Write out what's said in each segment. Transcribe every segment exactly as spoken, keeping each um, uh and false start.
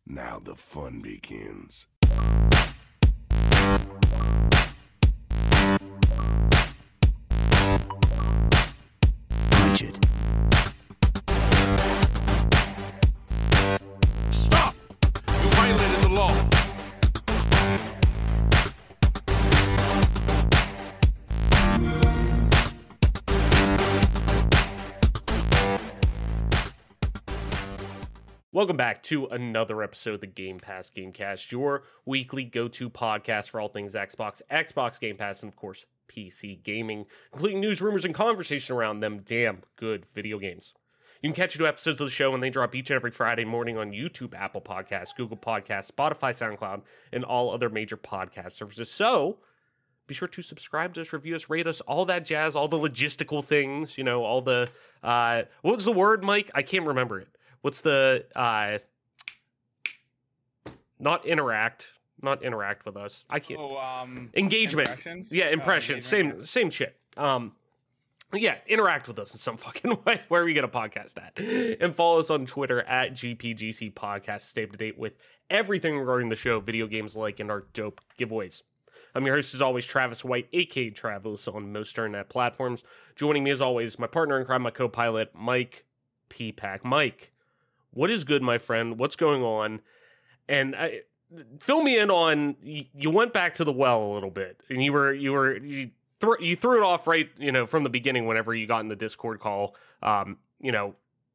Now the fun begins. Bridget. Stop! You violated the law. Welcome back to another episode of the Game Pass Gamecast, your weekly go-to podcast for all things Xbox, Xbox Game Pass, and of course, P C gaming, including news, rumors, and conversation around them damn good video games. You can catch new episodes of the show when they drop each and every Friday morning on YouTube, Apple Podcasts, Google Podcasts, Spotify, SoundCloud, and all other major podcast services. So, be sure to subscribe to us, review us, rate us, all that jazz, all the logistical things, you know, all the, uh, what was the word, Mike? I can't remember it. What's the, uh, not interact, not interact with us. I can't. Oh, um, engagement. Impressions? Yeah, Oh, impressions. engagement, same, same shit. Um, yeah, interact with us in some fucking way, where we get a podcast at. And follow us on Twitter at G P G C Podcast. Stay up to date with everything regarding the show, video games like, and our dope giveaways. I'm your host, as always, Travis White, aka Travis, on most internet platforms. Joining me, as always, my partner in crime, my co-pilot, Mike P-Pack. Mike, what is good, my friend? What's going on? And I, fill me in on, you, you went back to the well a little bit, and you were, you were, you, threw you threw it off right, you know, from the beginning whenever you got in the Discord call. Um, you know,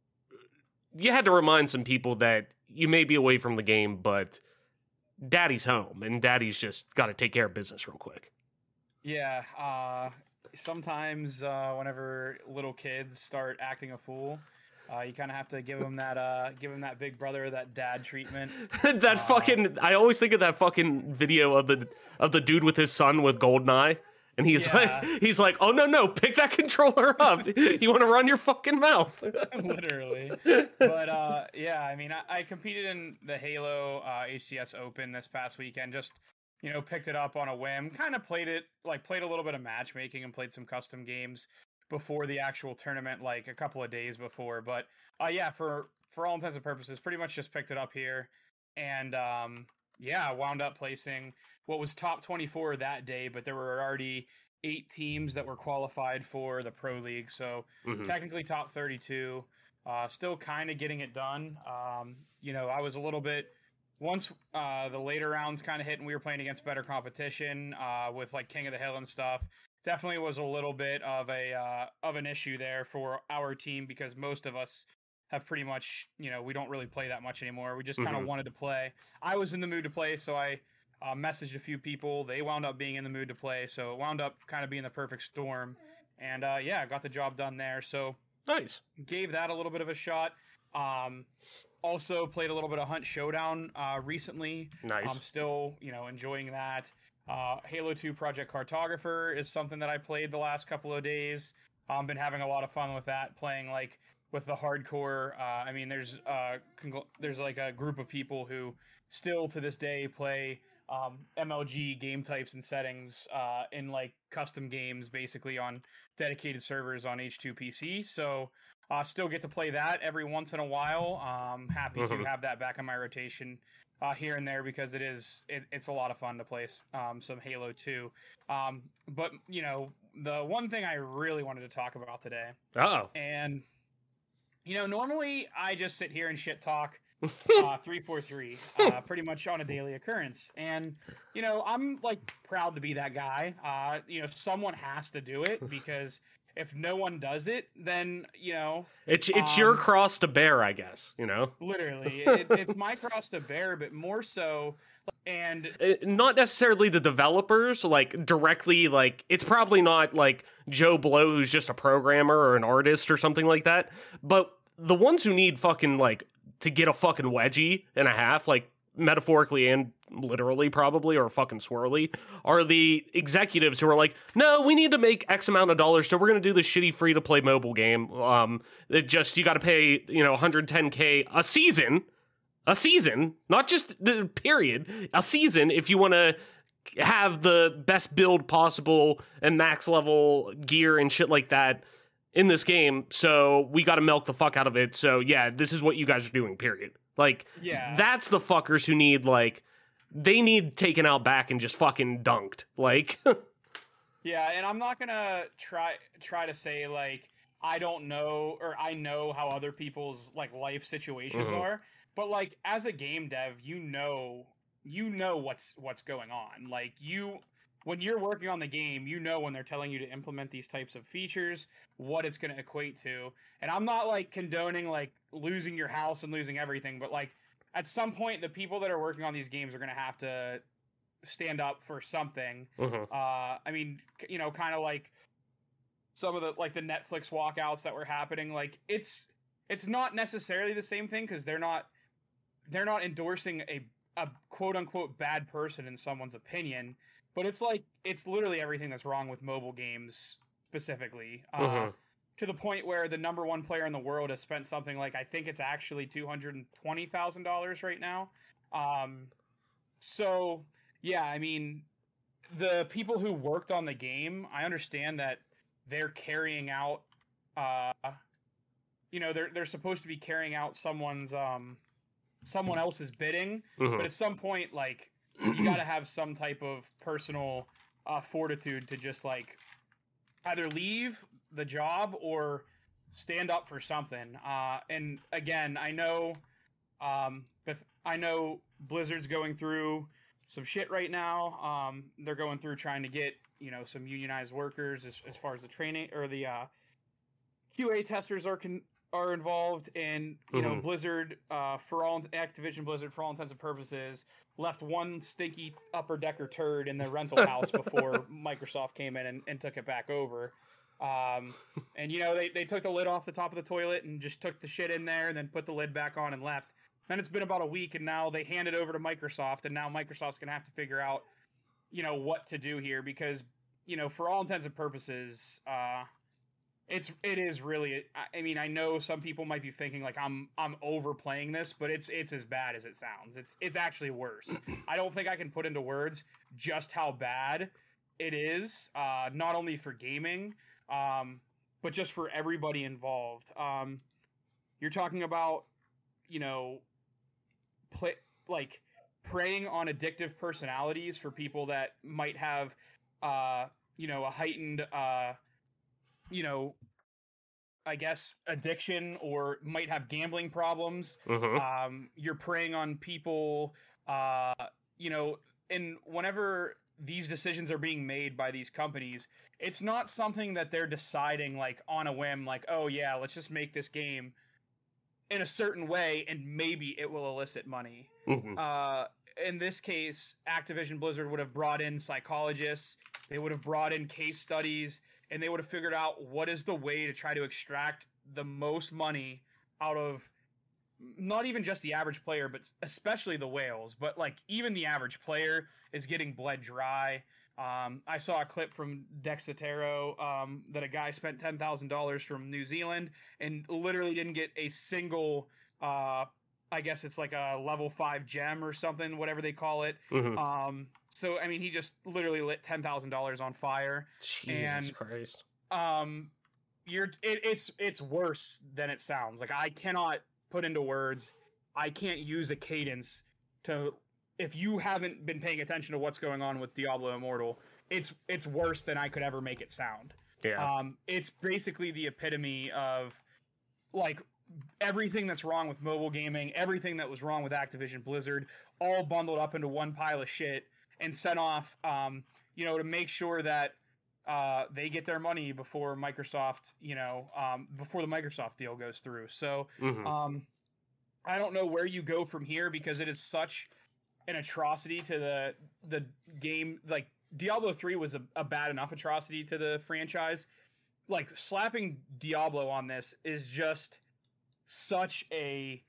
you had to remind some people that you may be away from the game, but daddy's home, and daddy's just got to take care of business real quick. Yeah, uh, sometimes uh, whenever little kids start acting a fool, uh, you kind of have to give them that, uh, give them that big brother, that dad treatment. that uh, fucking, I always think of that fucking video of the of the dude with his son with Goldeneye. And he's Yeah. like, he's like, oh no no, pick that controller up. You want to run your fucking mouth? Literally. But uh, yeah, I mean, I, I competed in the Halo uh, H C S Open this past weekend. Just you know, picked it up on a whim. Kind of played it, like played a little bit of matchmaking and played some custom games before the actual tournament, like a couple of days before. But uh, yeah, for for all intents and purposes, pretty much just picked it up here, and um, yeah, wound up placing what was top twenty-four that day, but there were already eight teams that were qualified for the Pro League, so Mhm. technically top thirty-two. Uh, still kind of getting it done. Um, you know, I was a little bit once uh, the later rounds kind of hit, and we were playing against better competition uh, with like King of the Hill and stuff. Definitely was a little bit of a uh, of an issue there for our team because most of us have pretty much, you know, we don't really play that much anymore. We just kind of Mhm. wanted to play. I was in the mood to play, so I uh, messaged a few people. They wound up being in the mood to play, so it wound up kind of being the perfect storm. And uh, yeah, got the job done there. So Nice. gave that a little bit of a shot. Um, also played a little bit of Hunt Showdown uh, recently. Nice. I'm still, you know, enjoying that. Uh, Halo two Project Cartographer is something that I played the last couple of days. Um, been having a lot of fun with that, playing like with the hardcore. Uh, I mean, there's uh, congl- there's like a group of people who still to this day play um, M L G game types and settings uh, in like custom games, basically on dedicated servers on H two P C. So uh, still get to play that every once in a while. Um, happy Mhm. to have that back in my rotation uh, here and there because it is it, it's a lot of fun to play um, some Halo two. Um, but you know, the one thing I really wanted to talk about today, Uh-oh. and you know, normally I just sit here and shit talk uh, three forty-three, uh, pretty much on a daily occurrence. And, you know, I'm like proud to be that guy. Uh, you know, someone has to do it because if no one does it, then, you know, It's it's your Um, cross to bear, I guess, you know? literally, it's, it's my cross to bear, but more so. And Uh, Not necessarily the developers, like, directly, like, it's probably not, like, Joe Blow, who's just a programmer or an artist or something like that, but the ones who need fucking, like, to get a fucking wedgie and a half, like, metaphorically and literally probably, or fucking swirly, are the executives who are like, no, we need to make X amount of dollars, so we're going to do this shitty free-to-play mobile game. Um, it just, you got to pay, you know, one hundred ten K a season, a season, not just the period, a season if you want to have the best build possible and max level gear and shit like that in this game, so we got to milk the fuck out of it. So yeah, this is what you guys are doing, period. Like, Yeah. that's the fuckers who need, like, they need taken out back and just fucking dunked. Like, Yeah, and I'm not gonna try try to say like I don't know or I know how other people's like life situations Mhm. are, but like as a game dev, you know you know what's what's going on. Like you when you're working on the game, you know when they're telling you to implement these types of features, what it's going to equate to. And I'm not like condoning like losing your house and losing everything, but like at some point the people that are working on these games are going to have to stand up for something. mhm. Uh, I mean, c- you know, kind of like some of the like the Netflix walkouts that were happening. Like it's it's not necessarily the same thing because they're not they're not endorsing a a quote unquote bad person in someone's opinion, but it's like it's literally everything that's wrong with mobile games specifically. Uh, Mhm. To the point where the number one player in the world has spent something like I think it's actually two hundred and twenty thousand dollars right now. Um, so yeah, I mean, the people who worked on the game, I understand that they're carrying out, uh, you know, they're they're supposed to be carrying out someone's um, someone else's bidding, Mhm. but at some point, like, you got to have some type of personal uh, fortitude to just like either leave the job or stand up for something. Uh, and again, I know, um, Beth- I know Blizzard's going through some shit right now. Um, they're going through trying to get you know some unionized workers as, as far as the training or the uh, Q A testers are con- are involved. And you know Mhm. Blizzard, uh, for all Activision Blizzard, for all intents and purposes, left one stinky upper decker turd in the rental house before Microsoft came in and, and took it back over. Um, and you know they, they took the lid off the top of the toilet and just took the shit in there and then put the lid back on and left. Then it's been about a week and now they hand it over to Microsoft and now Microsoft's gonna have to figure out, you know, what to do here because, you know, for all intents and purposes, uh, it's it is really. I I mean, I know some people might be thinking like I'm I'm overplaying this, but it's it's as bad as it sounds. It's it's actually worse. I don't think I can put into words just how bad it is. Uh, not only for gaming, um, but just for everybody involved. Um, you're talking about, you know, play like preying on addictive personalities for people that might have, uh, you know, a heightened, uh, you know, I guess addiction or might have gambling problems. Mhm. Um, you're preying on people, uh, you know, and whenever these decisions are being made by these companies, it's not something that they're deciding like on a whim, like, oh yeah, let's just make this game in a certain way and maybe it will elicit money. Mhm. Uh, in this case, Activision Blizzard would have brought in psychologists, they would have brought in case studies, and they would have figured out what is the way to try to extract the most money out of not even just the average player, but especially the whales. But like even the average player is getting bled dry. Um, I saw a clip from Dexatero um, that a guy spent ten thousand dollars from New Zealand and literally didn't get a single. Uh, I guess it's like a level five gem or something, whatever they call it. Mhm. Um, so I mean, he just literally lit ten thousand dollars on fire. Jesus and- Christ. Um, you're it, it's it's worse than it sounds. Like I cannot put into words. I can't use a cadence to. If you haven't been paying attention to what's going on with Diablo Immortal, it's it's worse than I could ever make it sound. Yeah. Um, it's basically the epitome of like everything that's wrong with mobile gaming, everything that was wrong with Activision Blizzard, all bundled up into one pile of shit and sent off, um, you know, to make sure that uh, they get their money before Microsoft, you know, um, before the Microsoft deal goes through. So Mhm. um, I don't know where you go from here because it is such an atrocity to the the game. Like Diablo three was a, a bad enough atrocity to the franchise. Like slapping Diablo on this is just such a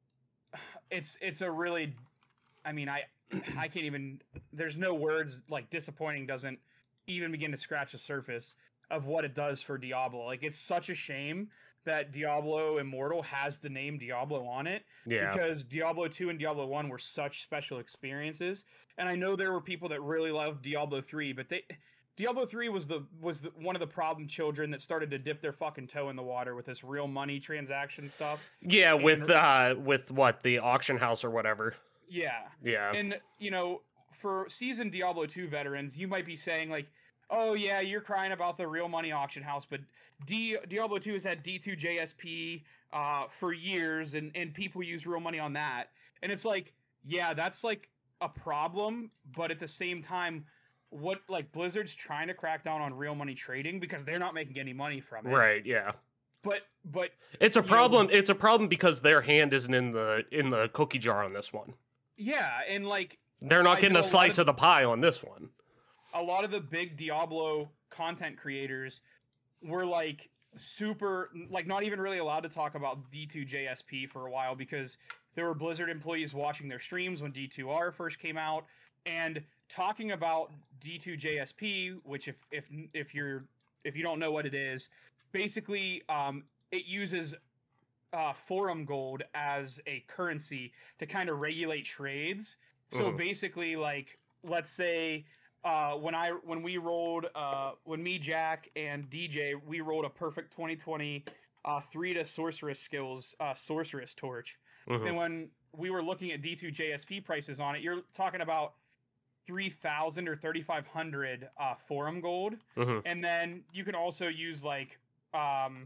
it's it's a really I mean I I can't even there's no words. Like disappointing doesn't even begin to scratch the surface of what it does for Diablo. Like it's such a shame that Diablo Immortal has the name Diablo on it Yeah. because Diablo two and Diablo one were such special experiences. And I know there were people that really loved Diablo three, but they Diablo three was the was the, one of the problem children that started to dip their fucking toe in the water with this real money transaction stuff. Yeah, and, with uh with what, the auction house or whatever. Yeah. Yeah. And you know, for seasoned Diablo two veterans, you might be saying like, "Oh yeah, you're crying about the real money auction house, but D- Diablo two has had D two J S P uh for years and and people use real money on that." And it's like, yeah, that's like a problem, but at the same time, what like Blizzard's trying to crack down on real money trading because they're not making any money from it. Right, yeah. But but It's a you problem. know- It's a problem because their hand isn't in the in the cookie jar on this one. yeah, and like They're not I getting know a a lot slice of- of the pie on this one. a lot of the big Diablo content creators were like super like not even really allowed to talk about D two J S P for a while because there were Blizzard employees watching their streams when D two R first came out and talking about D two J S P, which if if if you're if you don't know what it is, basically um it uses uh forum gold as a currency to kind of regulate trades. So Mhm. basically like let's say uh when I when we rolled uh when me, Jack, and D J, we rolled a perfect twenty twenty uh three to sorceress skills uh sorceress torch. Mhm. And when we were looking at D two J S P prices on it, you're talking about three thousand or thirty-five hundred uh forum gold. Mhm. And then you can also use like um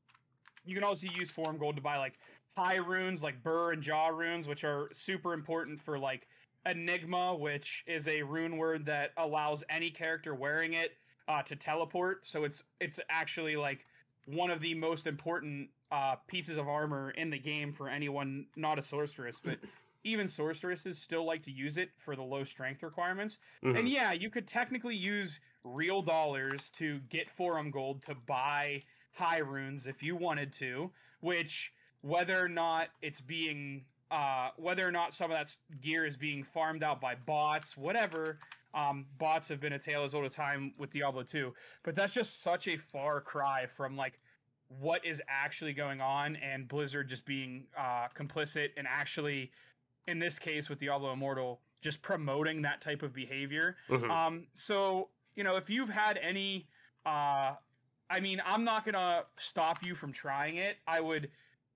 you can also use forum gold to buy like high runes like Burr and Jaw runes, which are super important for like Enigma, which is a rune word that allows any character wearing it uh, to teleport. So it's it's actually like one of the most important uh, pieces of armor in the game for anyone not a sorceress, but even sorceresses still like to use it for the low strength requirements. Mhm. And yeah, you could technically use real dollars to get forum gold to buy high runes if you wanted to, which whether or not it's being uh, whether or not some of that s- gear is being farmed out by bots, whatever, um, bots have been a tale as old as time with Diablo two, but that's just such a far cry from like what is actually going on and Blizzard just being uh, complicit and actually, in this case with Diablo Immortal, just promoting that type of behavior. Mhm. Um, so, you know, if you've had any, uh, I mean, I'm not going to stop you from trying it. I would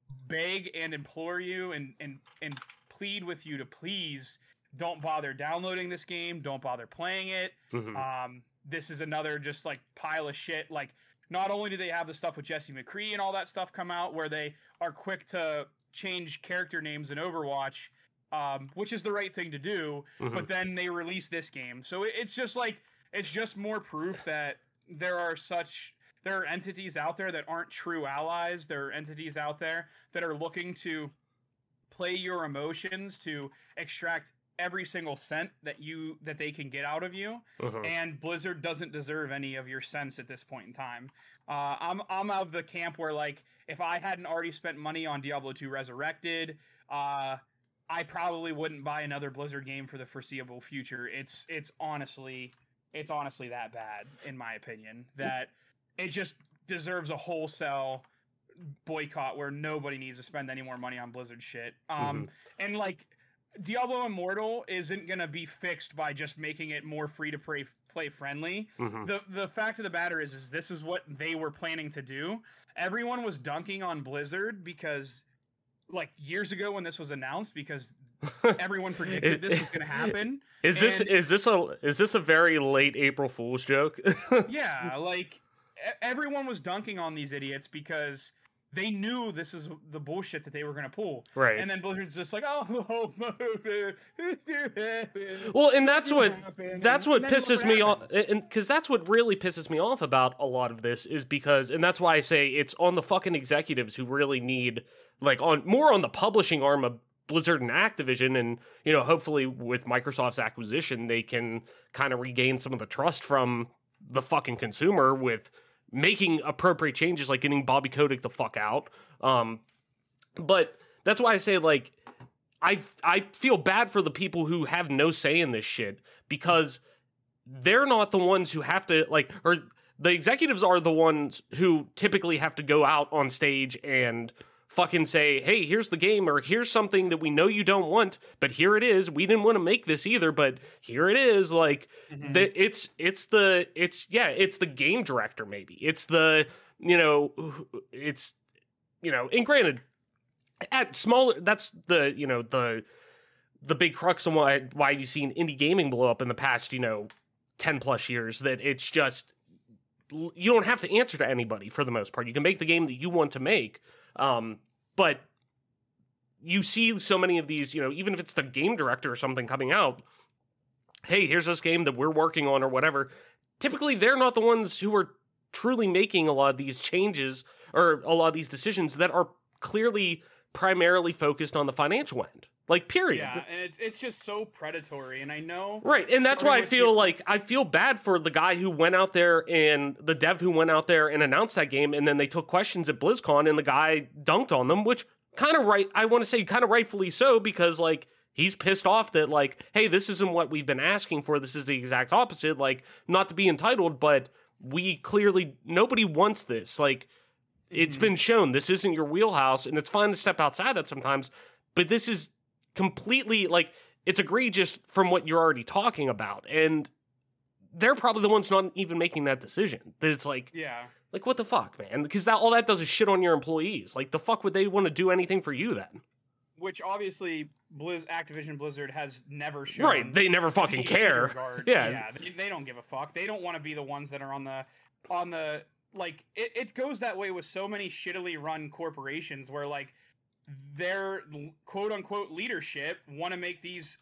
beg and implore you and, and, and plead with you to please don't bother downloading this game. Don't bother playing it. Mhm. Um, this is another just like pile of shit. Like, not only do they have the stuff with Jesse McCree and all that stuff come out where they are quick to change character names in Overwatch, um, which is the right thing to do, Mhm. but then they release this game. So it- it's just like, it's just more proof that there are such, there are entities out there that aren't true allies. There are entities out there that are looking to play your emotions to extract every single cent that you, that they can get out of you. Mhm. And Blizzard doesn't deserve any of your cents at this point in time. Uh, I'm I'm of the camp where like if I hadn't already spent money on Diablo two Resurrected, uh, I probably wouldn't buy another Blizzard game for the foreseeable future. It's it's honestly it's honestly that bad in my opinion that it just deserves a wholesale boycott where nobody needs to spend any more money on Blizzard shit. Um, and like. Diablo Immortal isn't going to be fixed by just making it more free to play play friendly. Mhm. The the fact of the matter is is this is what they were planning to do. Everyone was dunking on Blizzard because like years ago when this was announced because everyone predicted this was going to happen. Is this And- is this a is this a very late April Fool's joke? Yeah, like e- everyone was dunking on these idiots because they knew this is the bullshit that they were going to pull. Right. And then Blizzard's just like, "Oh, Well, and that's what happen, that's and what then pisses what me off, happens? and because that's what really pisses me off about a lot of this is because, and that's why I say it's on the fucking executives who really need, like, on more on the publishing arm of Blizzard and Activision, and you know, hopefully with Microsoft's acquisition, they can kind of regain some of the trust from the fucking consumer with making appropriate changes, like getting Bobby Kotick the fuck out. Um, but that's why I say, like, I I feel bad for the people who have no say in this shit because they're not the ones who have to, like, or the executives are the ones who typically have to go out on stage and fucking say, hey, here's the game, or here's something that we know you don't want, but here it is. We didn't want to make this either, but here it is. Like, mm-hmm. the, it's, it's the, it's, yeah, it's the game director, maybe. It's the, you know, it's, you know, and granted, at smaller, that's the, you know, the, the big crux on why, why you've seen indie gaming blow up in the past, you know, ten plus years, that it's just, you don't have to answer to anybody for the most part. You can make the game that you want to make. Um, but you see so many of these, you know, even if it's the game director or something coming out, hey, here's this game that we're working on or whatever. Typically, they're not the ones who are truly making a lot of these changes or a lot of these decisions that are clearly primarily focused on the financial end. Like, period. Yeah, and it's it's just so predatory, and I know... Right, and that's why I feel you- like, I feel bad for the guy who went out there and, the dev who went out there and announced that game, and then they took questions at BlizzCon, and the guy dunked on them, which kind of right, I want to say kind of rightfully so, because, like, he's pissed off that, like, hey, this isn't what we've been asking for, this is the exact opposite, like, not to be entitled, but we clearly, nobody wants this, like, it's mm-hmm. been shown, this isn't your wheelhouse, and it's fine to step outside that sometimes, but this is completely, like, it's egregious from what you're already talking about, and they're probably the ones not even making that decision. That it's like, yeah, like, what the fuck, man? Because that all that does is shit on your employees. Like, the fuck would they want to do anything for you then? Which obviously Blizz, Activision Blizzard has never shown. Right, they never fucking care. Regard. Yeah, yeah, they, they don't give a fuck. They don't want to be the ones that are on the on the like. It, it goes that way with so many shittily run corporations where, like, their quote-unquote leadership want to make these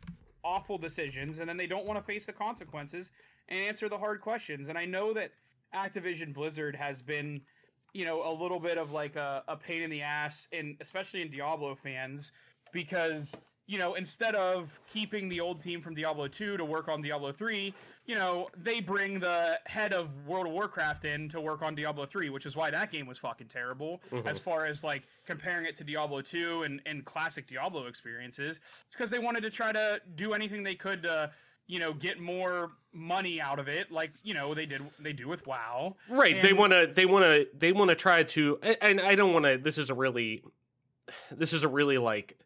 awful decisions, and then they don't want to face the consequences and answer the hard questions. And I know that Activision Blizzard has been, you know, a little bit of like a, a pain in the ass, in especially in Diablo fans, because, you know, instead of keeping the old team from Diablo two to work on Diablo three, you know, they bring the head of World of Warcraft in to work on Diablo three, which is why that game was fucking terrible, mm-hmm. as far as, like, comparing it to Diablo two and, and classic Diablo experiences. It's because they wanted to try to do anything they could to, you know, get more money out of it, like, you know, they did they do with WoW. Right, and, they want to they want to they want to try to, and I don't want to, this is a really this is a really like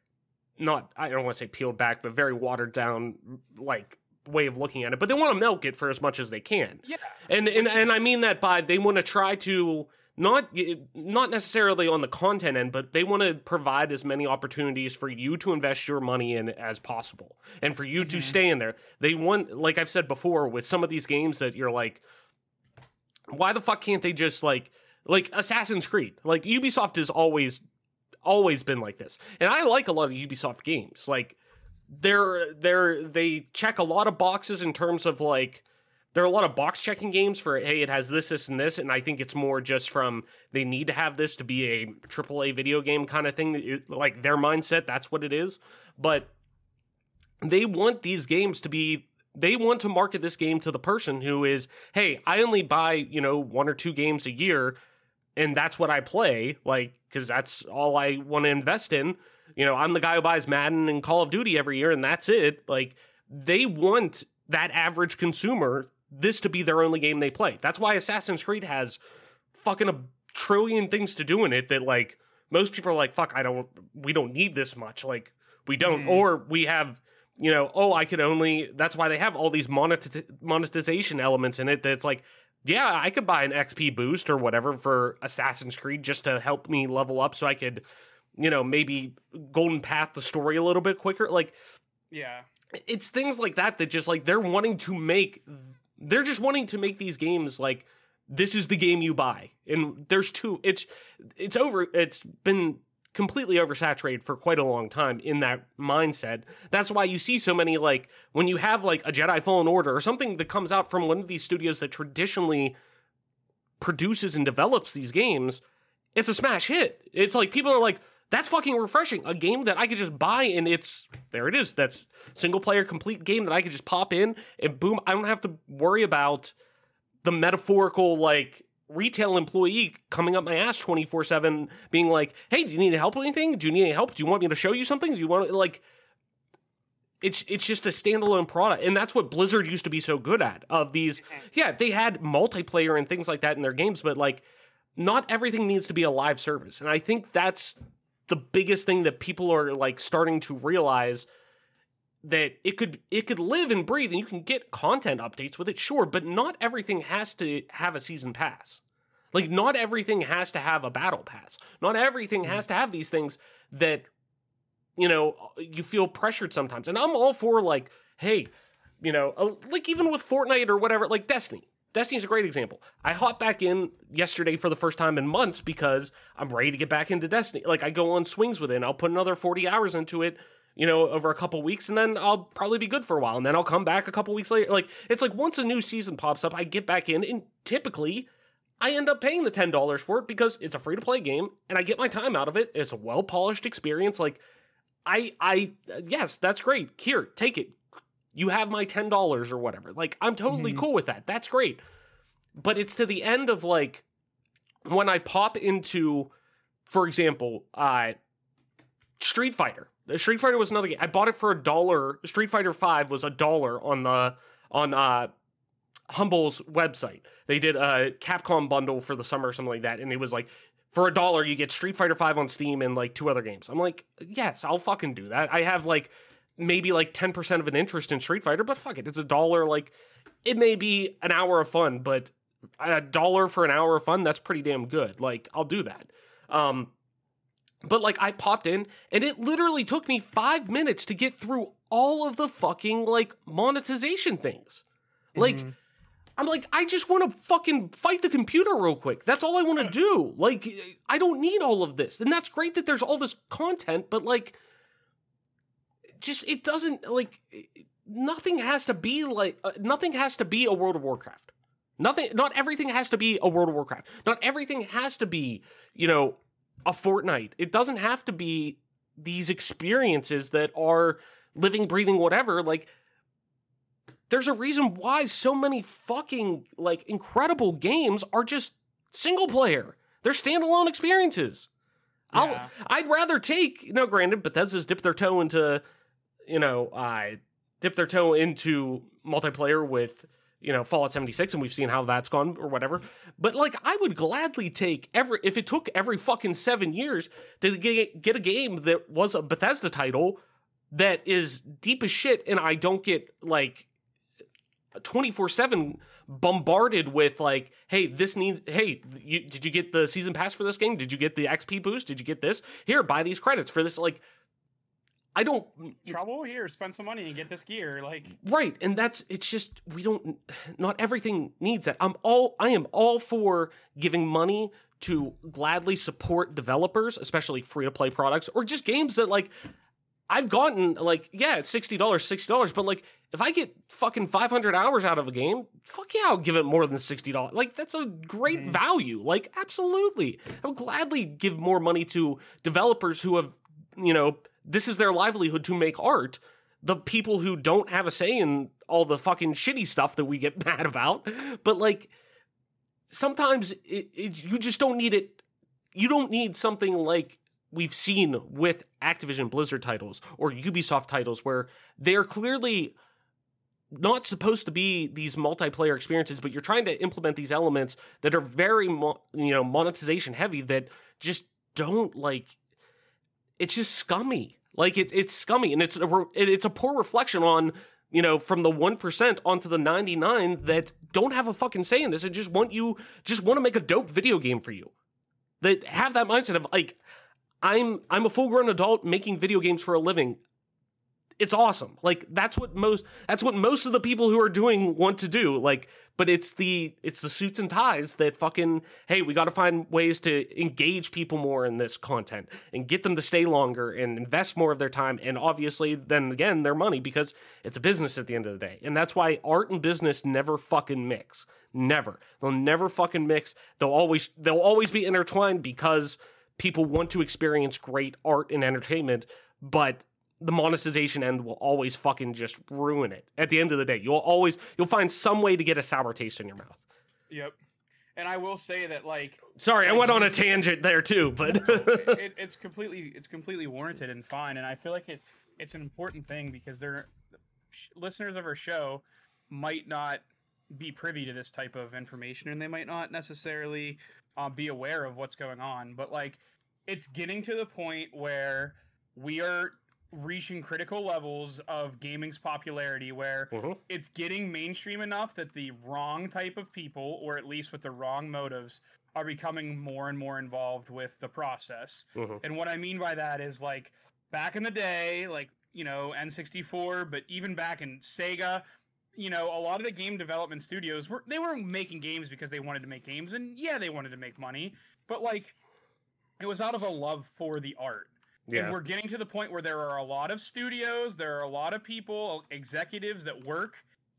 not, I don't want to say peeled back, but very watered down, like, way of looking at it, but they want to milk it for as much as they can. Yeah. And and, is... and I mean that by they want to try to not not necessarily on the content end, but they want to provide as many opportunities for you to invest your money in as possible and for you mm-hmm. to stay in there. They want, like I've said before, with some of these games that you're like, why the fuck can't they just like like Assassin's Creed? Like, Ubisoft has always always been like this. And I like a lot of Ubisoft games. Like, they're they're they check a lot of boxes in terms of, like, there are a lot of box checking games for, hey, it has this, this, and this, and I think it's more just from they need to have this to be a triple A video game kind of thing. It, like, their mindset, that's what it is. But they want these games to be, they want to market this game to the person who is, hey, I only buy, you know, one or two games a year, and that's what I play, like, because that's all I want to invest in. You know, I'm the guy who buys Madden and Call of Duty every year, and that's it. Like, they want that average consumer this to be their only game they play. That's why Assassin's Creed has fucking a trillion things to do in it that, like, most people are like, fuck, I don't, we don't need this much. Like, we don't, mm. or we have, you know, oh, I could only, that's why they have all these monetiz- monetization elements in it that's like, yeah, I could buy an X P boost or whatever for Assassin's Creed just to help me level up so I could, you know, maybe golden path the story a little bit quicker. Like, yeah, it's things like that that just, like, they're wanting to make, they're just wanting to make these games like, this is the game you buy. And there's two, it's, it's over, it's been completely oversaturated for quite a long time in that mindset. That's why you see so many, like, when you have, like, a Jedi Fallen Order or something that comes out from one of these studios that traditionally produces and develops these games, it's a smash hit. It's like, people are like, that's fucking refreshing. A game that I could just buy and it's, there it is. That's single player complete game that I could just pop in and boom, I don't have to worry about the metaphorical, like, retail employee coming up my ass twenty-four seven being like, hey, do you need help with anything? Do you need any help? Do you want me to show you something? Do you want to, like, it's it's just a standalone product. And that's what Blizzard used to be so good at, of these, yeah, they had multiplayer and things like that in their games, but, like, not everything needs to be a live service. And I think that's the biggest thing that people are like starting to realize, that it could it could live and breathe and you can get content updates with it, sure, but not everything has to have a season pass. Like, not everything has to have a battle pass. Not everything has to have these things that, you know, you feel pressured sometimes. And I'm all for, like, hey, you know, like even with Fortnite or whatever, like Destiny. Destiny's a great example. I hopped back in yesterday for the first time in months because I'm ready to get back into Destiny. Like, I go on swings with it and I'll put another forty hours into it, you know, over a couple weeks, and then I'll probably be good for a while, and then I'll come back a couple weeks later. Like, it's like once a new season pops up, I get back in, and typically I end up paying the ten dollars for it because it's a free-to-play game, and I get my time out of it. It's a well-polished experience. Like, I, I, yes, that's great. Here, take it. You have my ten dollars or whatever. Like, I'm totally mm-hmm. cool with that. That's great. But it's to the end of, like, when I pop into, for example, uh, Street Fighter. Street Fighter was another game. I bought it for a dollar. Street Fighter five was a dollar on the on uh, Humble's website. They did a Capcom bundle for the summer or something like that, and it was like, for a dollar you get Street Fighter five on Steam and like two other games. I'm like, yes, I'll fucking do that. I have like maybe like ten percent of an interest in Street Fighter, but fuck it, it's a dollar. Like, it may be an hour of fun, but a dollar for an hour of fun, that's pretty damn good. Like, I'll do that. Um, But, like, I popped in, and it literally took me five minutes to get through all of the fucking, like, monetization things. Like, mm-hmm. I'm like, I just want to fucking fight the computer real quick. That's all I want to do. Like, I don't need all of this. And that's great that there's all this content, but, like, just, it doesn't, like, nothing has to be, like, uh, nothing has to be a World of Warcraft. Nothing, not everything has to be a World of Warcraft. Not everything has to be, you know, a Fortnite. It doesn't have to be these experiences that are living, breathing, whatever. Like, there's a reason why so many fucking, like, incredible games are just single player. They're standalone experiences. Yeah. I'll, I'd rather take, you know, granted, Bethesda's dipped their toe into, you know, uh, dip their toe into multiplayer with, you know, Fallout seventy-six, and we've seen how that's gone or whatever. But, like, I would gladly take every, if it took every fucking seven years to get, get a game that was a Bethesda title that is deep as shit, and I don't get, like, twenty-four seven bombarded with, like, hey, this needs, hey, you, did you get the season pass for this game? Did you get the X P boost? Did you get this? Here, buy these credits for this. Like, I don't trouble here, spend some money and get this gear. Like, right. And that's, it's just, we don't, not everything needs that. I'm all, I am all for giving money to gladly support developers, especially free to play products, or just games that, like, I've gotten, like, yeah, it's sixty dollars, sixty dollars, but, like, if I get fucking five hundred hours out of a game, fuck yeah, I'll give it more than sixty dollars. Like, that's a great mm-hmm. value. Like, absolutely. I would gladly give more money to developers who have, you know, this is their livelihood to make art. The people who don't have a say in all the fucking shitty stuff that we get mad about. But, like, sometimes it, it, you just don't need it. You don't need something like we've seen with Activision Blizzard titles or Ubisoft titles where they're clearly not supposed to be these multiplayer experiences, but you're trying to implement these elements that are very, mo- you know, monetization heavy that just don't, like, it's just scummy. Like, it's it's scummy, and it's a re- it's a poor reflection on, you know, from the one percent onto the ninety-nine that don't have a fucking say in this and just want you, just want to make a dope video game for you. That have that mindset of, like, I'm I'm a full-grown adult making video games for a living. It's awesome. Like, that's what most that's what most of the people who are doing want to do. Like, but it's the it's the suits and ties that fucking, hey, we got to find ways to engage people more in this content and get them to stay longer and invest more of their time, and obviously then again their money, because it's a business at the end of the day. And that's why art and business never fucking mix. Never. They'll never fucking mix. They'll always they'll always be intertwined because people want to experience great art and entertainment, but the monetization end will always fucking just ruin it. At the end of the day, you'll always, you'll find some way to get a sour taste in your mouth. Yep. And I will say that, like, sorry, like, I went on a tangent there too, but it, it, it's completely, it's completely warranted and fine. And I feel like it, it's an important thing because they're listeners of our show might not be privy to this type of information, and they might not necessarily uh, be aware of what's going on. But like, it's getting to the point where we are reaching critical levels of gaming's popularity where mm-hmm. it's getting mainstream enough that the wrong type of people, or at least with the wrong motives, are becoming more and more involved with the process. Mm-hmm. And what I mean by that is like back in the day, like, you know, N sixty-four, but even back in Sega, you know, a lot of the game development studios were, they were making games because they wanted to make games, and yeah, they wanted to make money, but like, it was out of a love for the art. Yeah. And we're getting to the point where there are a lot of studios, there are a lot of people, executives that work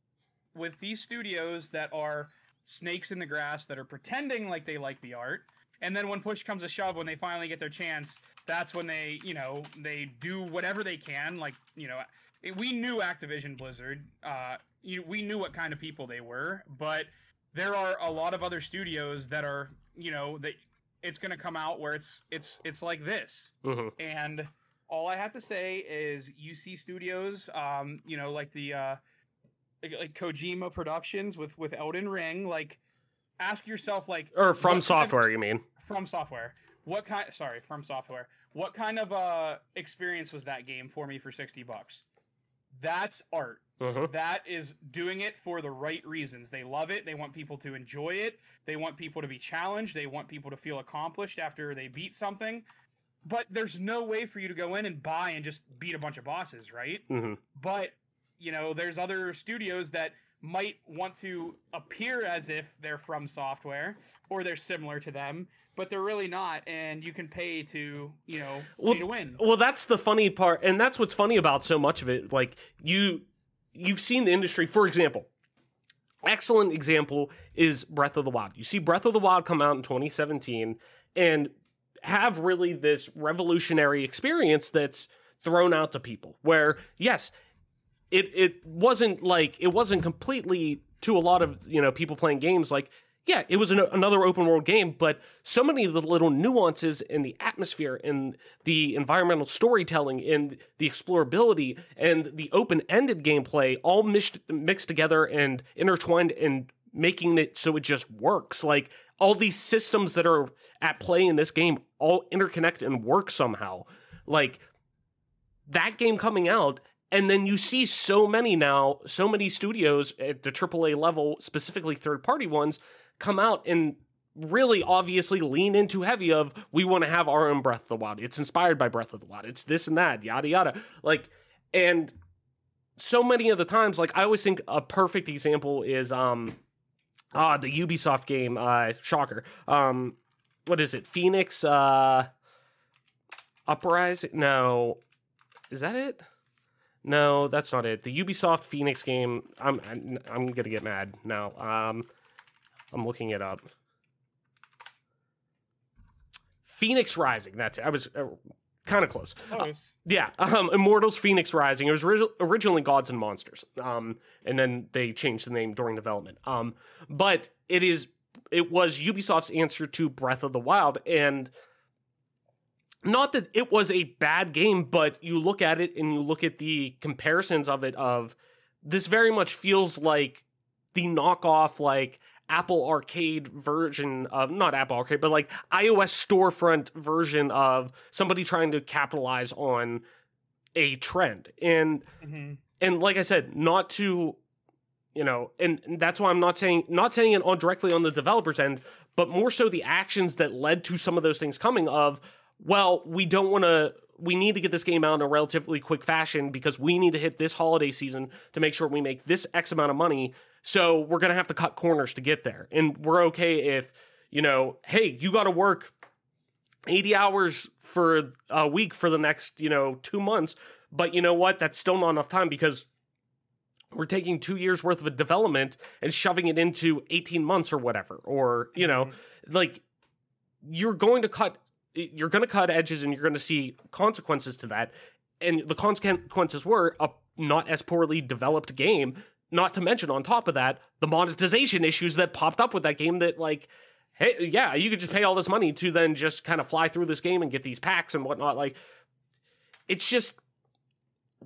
with these studios that are snakes in the grass, that are pretending like they like the art. And then when push comes to shove, when they finally get their chance, that's when they, you know, they do whatever they can. Like, you know, we knew Activision Blizzard. Uh, you, we knew what kind of people they were. But there are a lot of other studios that are, you know, that it's going to come out where it's it's it's like this. Mm-hmm. And all I have to say is you see studios, um, you know, like the uh, like, like Kojima Productions with, with Elden Ring, like, ask yourself, like... Or From what Software, kind of, you mean? From Software. What kind... Sorry, From Software. What kind of uh, experience was that game for me for sixty bucks? That's art. Mm-hmm. That is doing it for the right reasons. They love it. They want people to enjoy it. They want people to be challenged. They want people to feel accomplished after they beat something. But there's no way for you to go in and buy and just beat a bunch of bosses, right? Mm-hmm. But, you know, there's other studios that might want to appear as if they're From Software or they're similar to them, but they're really not, and you can pay to, you know, well, pay to win. Well, that's the funny part, and that's what's funny about so much of it. Like, you, you've seen the industry, for example, excellent example is Breath of the Wild. You see Breath of the Wild come out in twenty seventeen and have really this revolutionary experience that's thrown out to people, where, yes, it it wasn't like, it wasn't completely, to a lot of, you know, people playing games, like, yeah, it was an, another open world game, but so many of the little nuances in the atmosphere and the environmental storytelling and the explorability and the open-ended gameplay all mixed, mixed together and intertwined and making it so it just works. Like, all these systems that are at play in this game all interconnect and work somehow. Like, that game coming out, and then you see so many now, so many studios at the triple A level, specifically third-party ones, come out and really obviously lean into heavy of, we want to have our own Breath of the Wild. It's inspired by Breath of the Wild. It's this and that, yada, yada. Like, and so many of the times, like, I always think a perfect example is um, ah, the Ubisoft game, uh, shocker. Um, what is it? Phoenix uh, Uprising? No. Is that it? No, that's not it. The Ubisoft Phoenix game, I'm I'm, I'm going to get mad now. Um, I'm looking it up. Phoenix Rising, that's it. I was uh, kind of close. Oh, uh, yeah, um, Immortals Phoenix Rising. It was ori- originally Gods and Monsters, um, and then they changed the name during development. Um, but it is it was Ubisoft's answer to Breath of the Wild, and not that it was a bad game, but you look at it and you look at the comparisons of it, of this very much feels like the knockoff, like, Apple Arcade version of, not Apple Arcade, but like iOS storefront version of somebody trying to capitalize on a trend. And, Mm-hmm. and like I said, not to, you know, and, and that's why I'm not saying, not saying it on directly on the developer's end, but more so the actions that led to some of those things coming of, well, we don't want to, we need to get this game out in a relatively quick fashion because we need to hit this holiday season to make sure we make this X amount of money. So we're going to have to cut corners to get there. And we're okay if, you know, hey, you got to work eighty hours for a week for the next, you know, two months. But you know what? That's still not enough time because we're taking two years worth of a development and shoving it into eighteen months or whatever. Or, you know, mm-hmm. like, you're going to cut, you're going to cut edges and you're going to see consequences to that. And the consequences were a not as poorly developed game. Not to mention, on top of that, the monetization issues that popped up with that game that, like, hey, yeah, you could just pay all this money to then just kind of fly through this game and get these packs and whatnot. Like, it's just,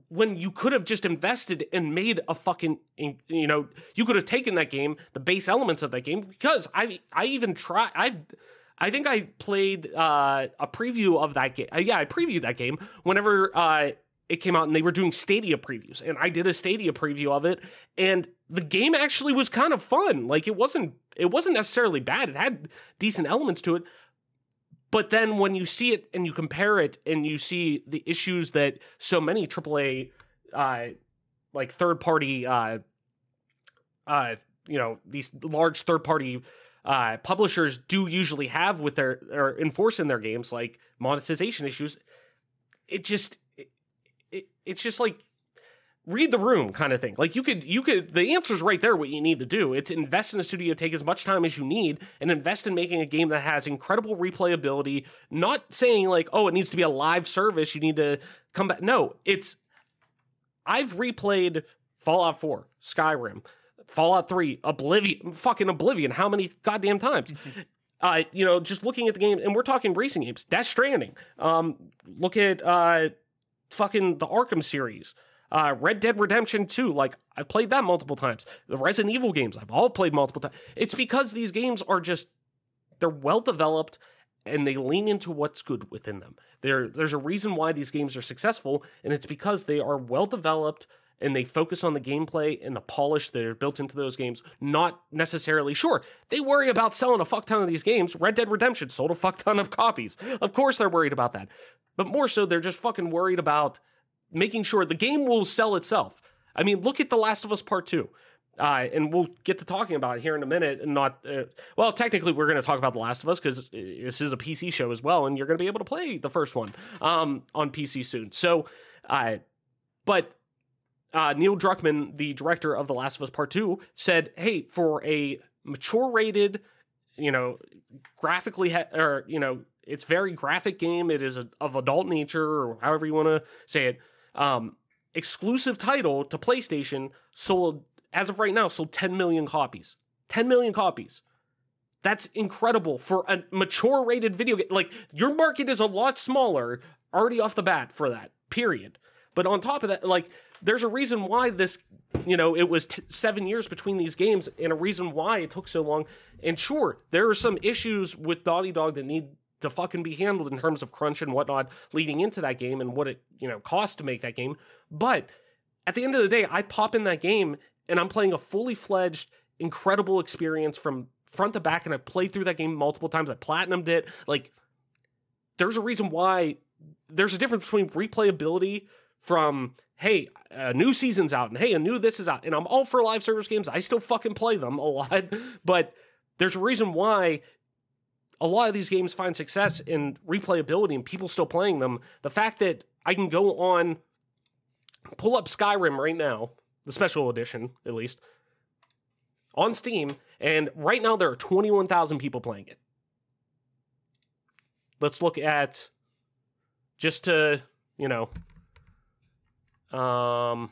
when you could have just invested and made a fucking, you know, you could have taken that game, the base elements of that game, because I I even tried, I I think I played uh, a preview of that game. Uh, yeah, I previewed that game whenever uh, it came out and they were doing Stadia previews. And I did a Stadia preview of it. And the game actually was kind of fun. Like, it wasn't, it wasn't necessarily bad. It had decent elements to it. But then when you see it and you compare it and you see the issues that so many triple A, uh, like third-party, uh, uh, you know, these large third-party uh, publishers do usually have with their, or enforce in their games, like monetization issues, it just, it, it, it's just like, read the room kind of thing. Like you could, you could, the answer's right there what you need to do. It's invest in a studio, take as much time as you need, and invest in making a game that has incredible replayability. Not saying like, oh, it needs to be a live service, you need to come back. No, it's, I've replayed Fallout four, Skyrim, Fallout three, Oblivion, fucking Oblivion, how many goddamn times? uh, you know, just looking at the game, and we're talking racing games, Death Stranding. Um, look at uh, fucking the Arkham series. Uh, Red Dead Redemption two, like, I've played that multiple times. The Resident Evil games, I've all played multiple times. It's because these games are just, they're well-developed, and they lean into what's good within them. There, There's a reason why these games are successful, and it's because they are well-developed, and they focus on the gameplay and the polish that are built into those games, not necessarily, sure, they worry about selling a fuck ton of these games. Red Dead Redemption sold a fuck ton of copies. Of course they're worried about that. But more so, they're just fucking worried about making sure the game will sell itself. I mean, look at The Last of Us Part two. Uh, and we'll get to talking about it here in a minute, and not, uh, well, technically we're going to talk about The Last of Us because this is a P C show as well, and you're going to be able to play the first one um, on P C soon. So, uh, but uh, Neil Druckmann, the director of The Last of Us Part two, said, hey, for a mature rated, you know, graphically, he- or, you know, it's very graphic game, it is a, of adult nature, or however you want to say it, um, exclusive title to PlayStation, sold, as of right now, sold ten million copies. ten million copies. That's incredible for a mature rated video game. Like, your market is a lot smaller already off the bat for that, period. But on top of that, like, there's a reason why this, you know, it was t- seven years between these games, and a reason why it took so long. And sure, there are some issues with Naughty Dog that need to fucking be handled in terms of crunch and whatnot leading into that game and what it, you know, cost to make that game. But at the end of the day, I pop in that game and I'm playing a fully fledged, incredible experience from front to back, and I played through that game multiple times. I platinumed it. Like, there's a reason why there's a difference between replayability from, hey, a new season's out, and hey, a new this is out. And I'm all for live service games. I still fucking play them a lot. But there's a reason why a lot of these games find success in replayability and people still playing them. The fact that I can go on, pull up Skyrim right now, the special edition, at least, on Steam, and right now there are twenty-one thousand people playing it. Let's look at, just to, you know, um,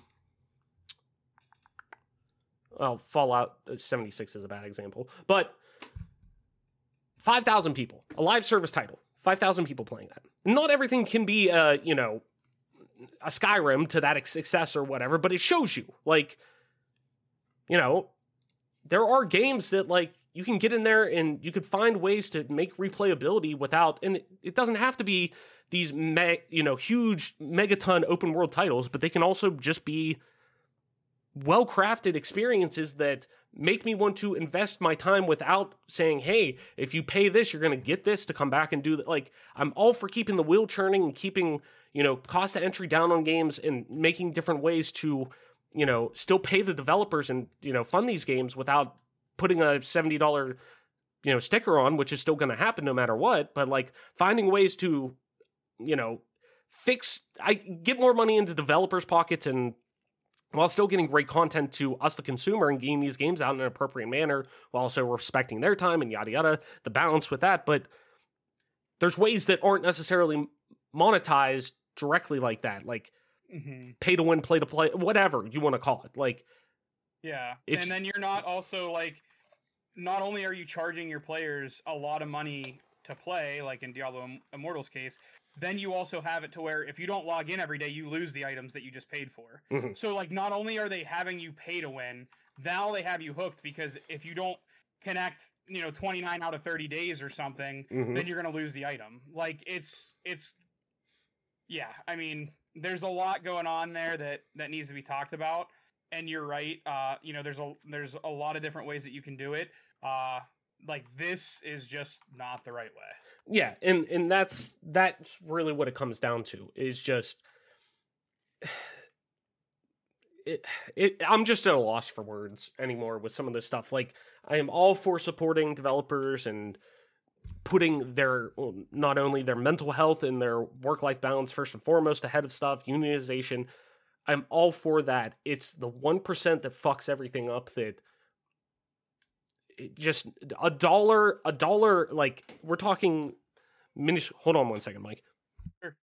well, Fallout seventy-six is a bad example, but five thousand people, a live service title, five thousand people playing that. Not everything can be, uh, you know, a Skyrim to that success or whatever, but it shows you, like, you know, there are games that, like, you can get in there and you could find ways to make replayability without, and it, it doesn't have to be these, me, you know, huge megaton open world titles, but they can also just be well-crafted experiences that make me want to invest my time without saying, hey, if you pay this, you're going to get this to come back and do that. Like, I'm all for keeping the wheel churning and keeping, you know, cost of entry down on games and making different ways to, you know, still pay the developers and, you know, fund these games without putting a seventy dollars, you know, sticker on, which is still going to happen no matter what. But, like, finding ways to, you know, fix, I get more money into developers' pockets, and while still getting great content to us, the consumer, and getting these games out in an appropriate manner, while also respecting their time and yada yada, the balance with that. But there's ways that aren't necessarily monetized directly like that, like Mm-hmm. pay to win, play to play, whatever you want to call it. Like, Yeah, It's- and then you're not also like, not only are you charging your players a lot of money to play, like in Diablo Im- Immortal's case, then you also have it to where if you don't log in every day, you lose the items that you just paid for. Mhm. So like, not only are they having you pay to win, now they have you hooked, because if you don't connect, you know, twenty-nine out of thirty days or something, Mhm. then you're going to lose the item. Like it's, it's, yeah, I mean, there's a lot going on there that, that needs to be talked about. And you're right. Uh, you know, there's a, there's a lot of different ways that you can do it. Uh, like this is just not the right way. Yeah, and and that's that's really what it comes down to, is just it, it I'm just at a loss for words anymore with some of this stuff. Like, I am all for supporting developers and putting their, well, not only their mental health and their work-life balance first and foremost ahead of stuff, unionization. I'm all for that. It's the one percent that fucks everything up, that it just a dollar, a dollar, like, we're talking minus. Hold on one second, Mike. Sure.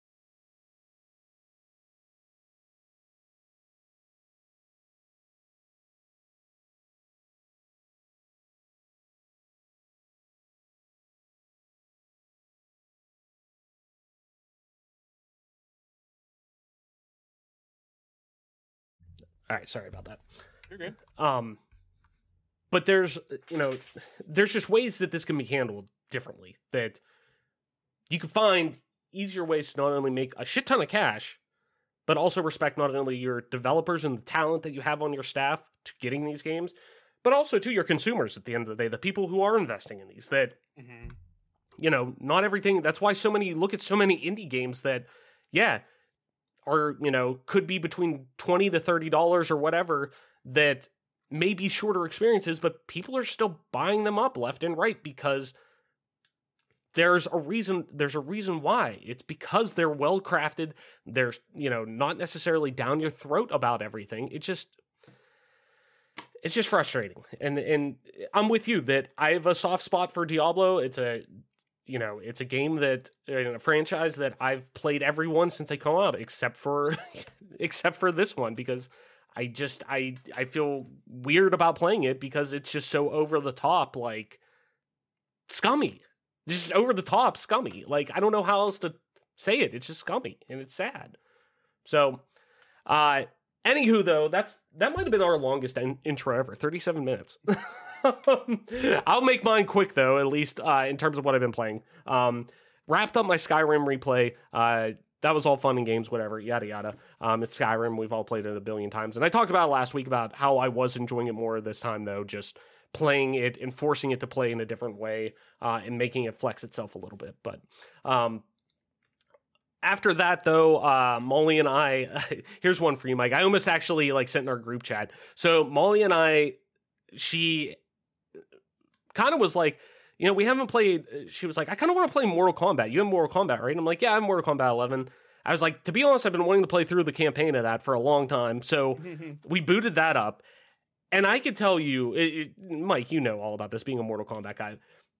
All right, sorry about that. You're good. Um, but there's, you know, there's just ways that this can be handled differently, that you can find easier ways to not only make a shit ton of cash, but also respect not only your developers and the talent that you have on your staff to getting these games, but also to your consumers at the end of the day, the people who are investing in these, that, Mm-hmm. you know, not everything. That's why so many, look at so many indie games that, yeah, are, you know, could be between twenty to thirty dollars or whatever, that may be shorter experiences, but people are still buying them up left and right, because there's a reason, there's a reason why. It's because they're well crafted. They're, you know, not necessarily down your throat about everything. It just, it's just frustrating. And, and I'm with you that I have a soft spot for Diablo. It's a, you know, it's a game that, a franchise that I've played every one since they come out, except for, except for this one, because I just, I, I feel weird about playing it because it's just so over the top, like, scummy. Just over the top scummy. Like, I don't know how else to say it. It's just scummy, and it's sad. So, uh, anywho, though, that's that might have been our longest in- intro ever, thirty-seven minutes. I'll make mine quick, though, at least uh, in terms of what I've been playing. Um, wrapped up my Skyrim replay. Uh, that was all fun and games, whatever, yada yada. Um, it's Skyrim. We've all played it a billion times, and I talked about it last week about how I was enjoying it more this time, though, just playing it and forcing it to play in a different way, uh, and making it flex itself a little bit. But um, after that, though, uh, Molly and I, here's one for you, Mike. I almost actually like sent in our group chat. So Molly and I, she kind of was like, you know, we haven't played, she was like, I kind of want to play Mortal Kombat. You have Mortal Kombat, right? And I'm like, yeah, I have Mortal Kombat eleven. I was like, to be honest, I've been wanting to play through the campaign of that for a long time. So we booted that up. And I could tell you, it, it, Mike, you know all about this, being a Mortal Kombat guy.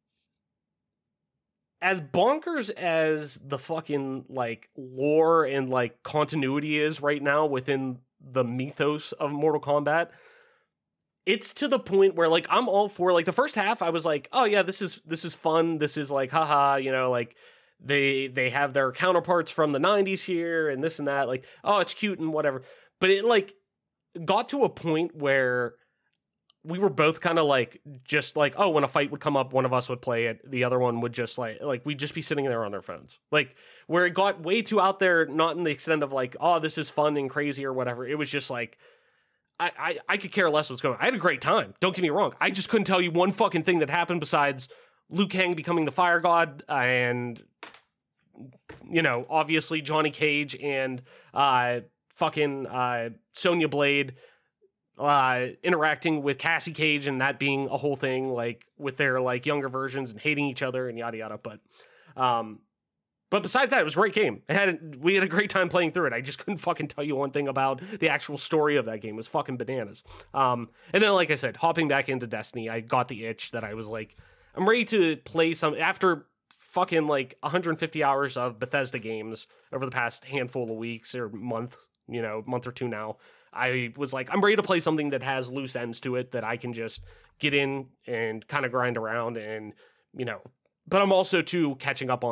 As bonkers as the fucking, like, lore and, like, continuity is right now within the mythos of Mortal Kombat, it's to the point where, like, I'm all for, like, the first half, I was like, oh, yeah, this is this is fun. This is, like, haha, you know, like, they they have their counterparts from the nineties here and this and that. Like, oh, it's cute and whatever. But it, like, got to a point where we were both kind of like, just like, oh, when a fight would come up, one of us would play it. The other one would just like, like we'd just be sitting there on our phones. Like, where it got way too out there, not in the extent of like, oh, this is fun and crazy or whatever. It was just like, I, I, I could care less what's going on. I had a great time. Don't get me wrong. I just couldn't tell you one fucking thing that happened besides Liu Kang becoming the fire god and, you know, obviously Johnny Cage and uh, fucking uh, Sonya Blade Uh, interacting with Cassie Cage and that being a whole thing, like with their like younger versions and hating each other and yada yada. But, um, but besides that, it was a great game. It had we had a great time playing through it. I just couldn't fucking tell you one thing about the actual story of that game. It was fucking bananas. Um, and then like I said, hopping back into Destiny, I got the itch that I was like, I'm ready to play some after fucking like one hundred fifty hours of Bethesda games over the past handful of weeks or month, you know, month or two now. I was like, I'm ready to play something that has loose ends to it that I can just get in and kind of grind around and, you know, but I'm also too catching up on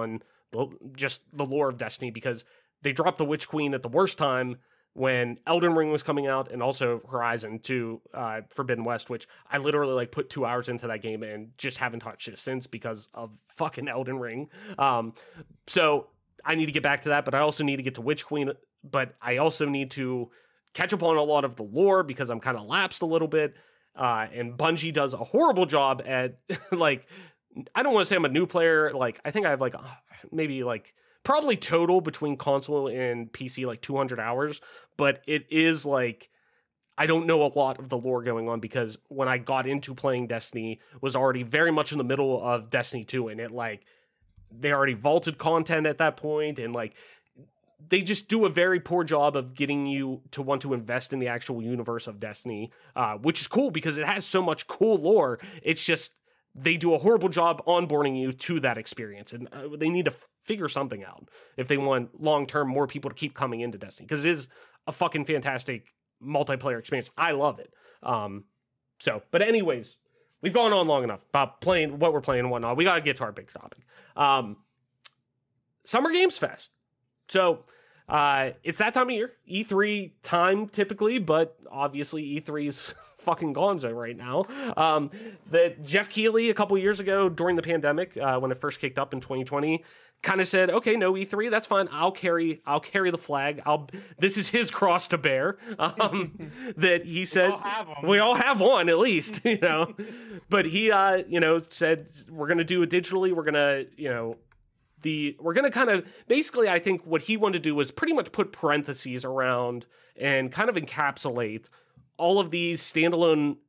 the, just the lore of Destiny, because they dropped the Witch Queen at the worst time when Elden Ring was coming out, and also Horizon two, uh, Forbidden West, which I literally like put two hours into that game and just haven't touched it since because of fucking Elden Ring. Um, so I need to get back to that, but I also need to get to Witch Queen, but I also need to catch up on a lot of the lore because I'm kind of lapsed a little bit. Uh, and Bungie does a horrible job at like, I don't want to say I'm a new player. Like, I think I have like maybe like probably total between console and P C, like two hundred hours, but it is like, I don't know a lot of the lore going on because when I got into playing Destiny was already very much in the middle of Destiny two, and it like, they already vaulted content at that point, and like, they just do a very poor job of getting you to want to invest in the actual universe of Destiny, uh, which is cool because it has so much cool lore. It's just, they do a horrible job onboarding you to that experience, and uh, they need to f- figure something out if they want long-term more people to keep coming into Destiny, because it is a fucking fantastic multiplayer experience. I love it. Um, so, but anyways, we've gone on long enough about playing what we're playing and whatnot. We got to get to our big topic. Um, Summer Games Fest. So, uh, it's that time of year, E three time typically, but obviously E three is fucking gonzo right now. Um, that Jeff Keighley a couple years ago during the pandemic, uh, when it first kicked up in twenty twenty, kind of said, okay, no E three, that's fine. I'll carry, I'll carry the flag. I'll, this is his cross to bear. Um, that he said, we all have them. We all have one at least, you know, but he, uh, you know, said, we're going to do it digitally. We're going to, you know, the, we're going to kind of, basically, I think what he wanted to do was pretty much put parentheses around and kind of encapsulate all of these standalone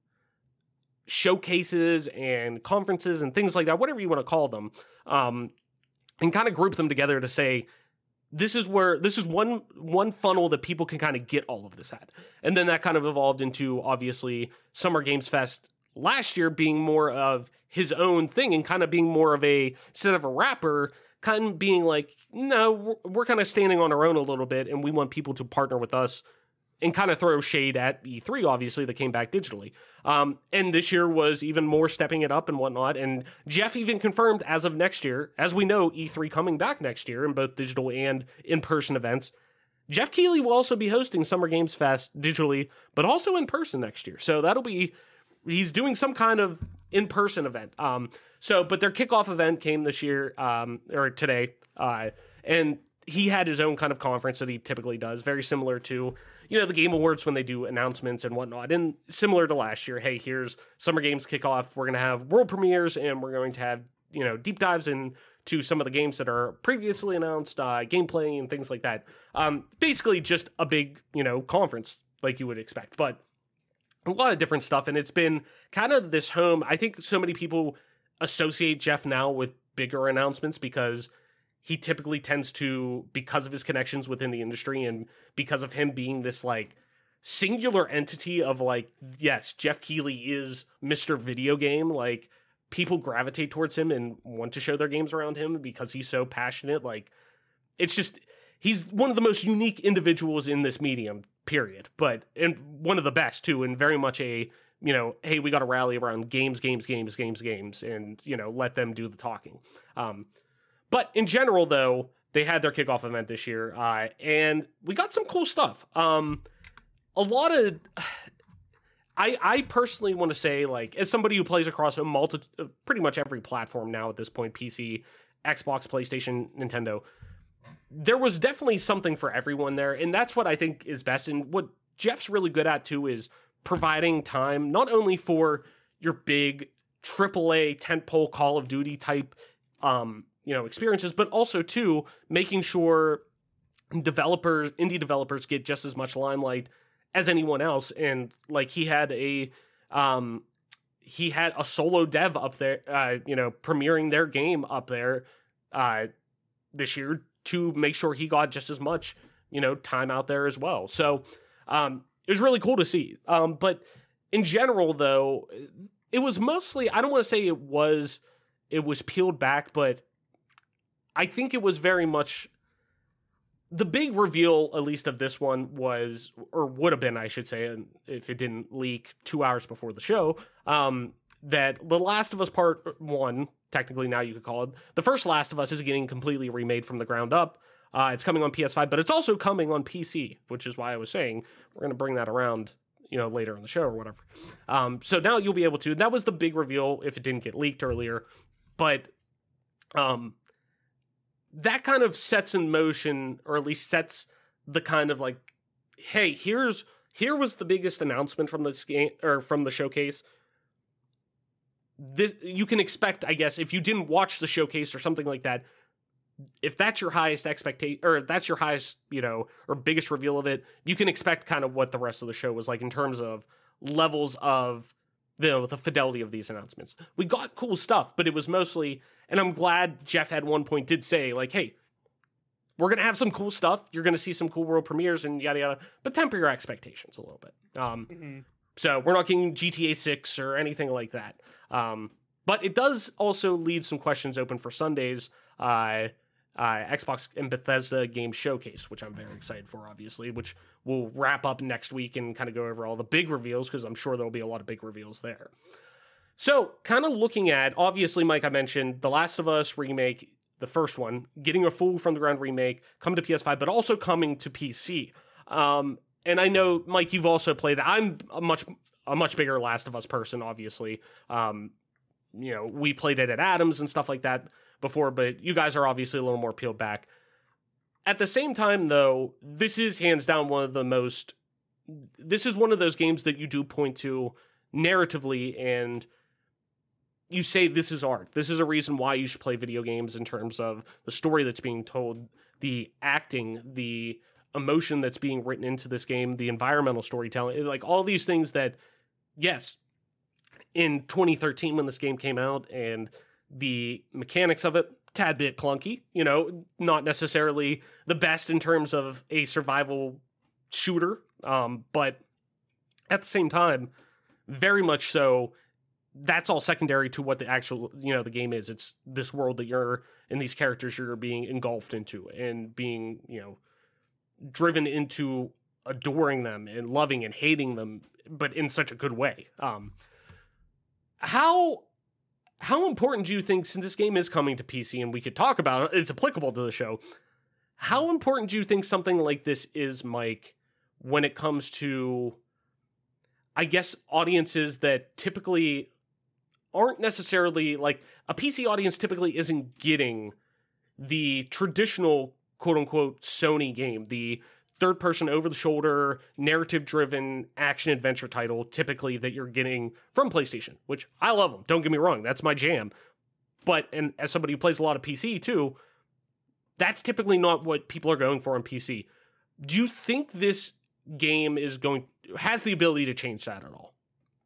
showcases and conferences and things like that, whatever you want to call them, um, and kind of group them together to say, this is where, this is one one funnel that people can kind of get all of this at. And then that kind of evolved into, obviously, Summer Games Fest last year being more of his own thing and kind of being more of a, instead of a rapper, kind of being like, no, we're, we're kind of standing on our own a little bit, and we want people to partner with us and kind of throw shade at E three, obviously, that came back digitally. Um, and this year was even more stepping it up and whatnot. And Jeff even confirmed as of next year, as we know, E three coming back next year in both digital and in-person events, Jeff Keighley will also be hosting Summer Games Fest digitally, but also in person next year. So that'll be, he's doing some kind of in-person event. Um, so, but their kickoff event came this year, um, or today, uh, and he had his own kind of conference that he typically does, very similar to, you know, the Game Awards when they do announcements and whatnot. And similar to last year, hey, here's Summer Games kickoff. We're going to have world premieres, and we're going to have, you know, deep dives into some of the games that are previously announced, uh, gameplay and things like that. Um, basically just a big, you know, conference like you would expect, but a lot of different stuff. And it's been kind of this home. I think so many people associate Jeff now with bigger announcements because he typically tends to, because of his connections within the industry and because of him being this like singular entity of like, yes, Jeff Keighley is Mister Video Game. Like, people gravitate towards him and want to show their games around him because he's so passionate. Like, it's just, he's one of the most unique individuals in this medium, period. But, and one of the best too, and very much a, you know, hey, we got to rally around games, games, games, games, games, and, you know, let them do the talking. Um, But in general, though, they had their kickoff event this year, uh, and we got some cool stuff. Um, a lot of, I I personally want to say, like, as somebody who plays across a multi, pretty much every platform now at this point, P C, Xbox, PlayStation, Nintendo, there was definitely something for everyone there, and that's what I think is best. And what Jeff's really good at too is providing time not only for your big triple A tentpole Call of Duty type, um. you know, experiences, but also too making sure developers, indie developers get just as much limelight as anyone else. And like he had a, um, he had a solo dev up there, uh, you know, premiering their game up there, uh, this year to make sure he got just as much, you know, time out there as well. So, um, it was really cool to see. Um, but in general though, it was mostly, I don't want to say it was, it was peeled back, but I think it was very much the big reveal, at least of this one, was, or would have been, I should say, if it didn't leak two hours before the show, um, that The Last of Us Part One, technically now you could call it. The first Last of Us is getting completely remade from the ground up. Uh, it's coming on P S five, but it's also coming on P C, which is why I was saying we're going to bring that around, you know, later in the show or whatever. Um, so now you'll be able to. That was the big reveal if it didn't get leaked earlier, but um, that kind of sets in motion, or at least sets the kind of like, hey, here's here was the biggest announcement from this game or from the showcase. This you can expect, I guess, if you didn't watch the showcase or something like that. If that's your highest expectation, or that's your highest, you know, or biggest reveal of it, you can expect kind of what the rest of the show was like in terms of levels of, you know, the fidelity of these announcements. We got cool stuff, but it was mostly, and I'm glad Jeff at one point did say, like, hey, we're going to have some cool stuff. You're going to see some cool world premieres and yada, yada, but temper your expectations a little bit. Um, mm-hmm. So we're not getting G T A six or anything like that. Um, but it does also leave some questions open for Sunday's uh, uh, Xbox and Bethesda Game Showcase, which I'm very excited for, obviously, which we'll wrap up next week and kind of go over all the big reveals, because I'm sure there'll be a lot of big reveals there. So kind of looking at, obviously, Mike, I mentioned The Last of Us remake, the first one, getting a full from the ground remake, coming to P S five, but also coming to P C. Um, and I know, Mike, you've also played it. I'm a much a much bigger Last of Us person, obviously. Um, you know, we played it at Adams and stuff like that before, but you guys are obviously a little more peeled back. At the same time, though, this is hands down one of the most... This is one of those games that you do point to narratively, and you say this is art. This is a reason why you should play video games in terms of the story that's being told, the acting, the emotion that's being written into this game, the environmental storytelling, like all these things that, yes, in twenty thirteen when this game came out and the mechanics of it, tad bit clunky, you know, not necessarily the best in terms of a survival shooter, um, but at the same time, very much so, that's all secondary to what the actual, you know, the game is. It's this world that you're, and these characters you're being engulfed into and being, you know, driven into adoring them and loving and hating them, but in such a good way. Um, how how important do you think, since this game is coming to P C and we could talk about it, it's applicable to the show, how important do you think something like this is, Mike, when it comes to, I guess, audiences that typically aren't necessarily, like, a P C audience typically isn't getting the traditional quote-unquote Sony game, the third-person, over-the-shoulder, narrative-driven action-adventure title, typically, that you're getting from PlayStation, which I love them. Don't get me wrong. That's my jam. But, and as somebody who plays a lot of P C, too, that's typically not what people are going for on P C. Do you think this game is going, has the ability to change that at all?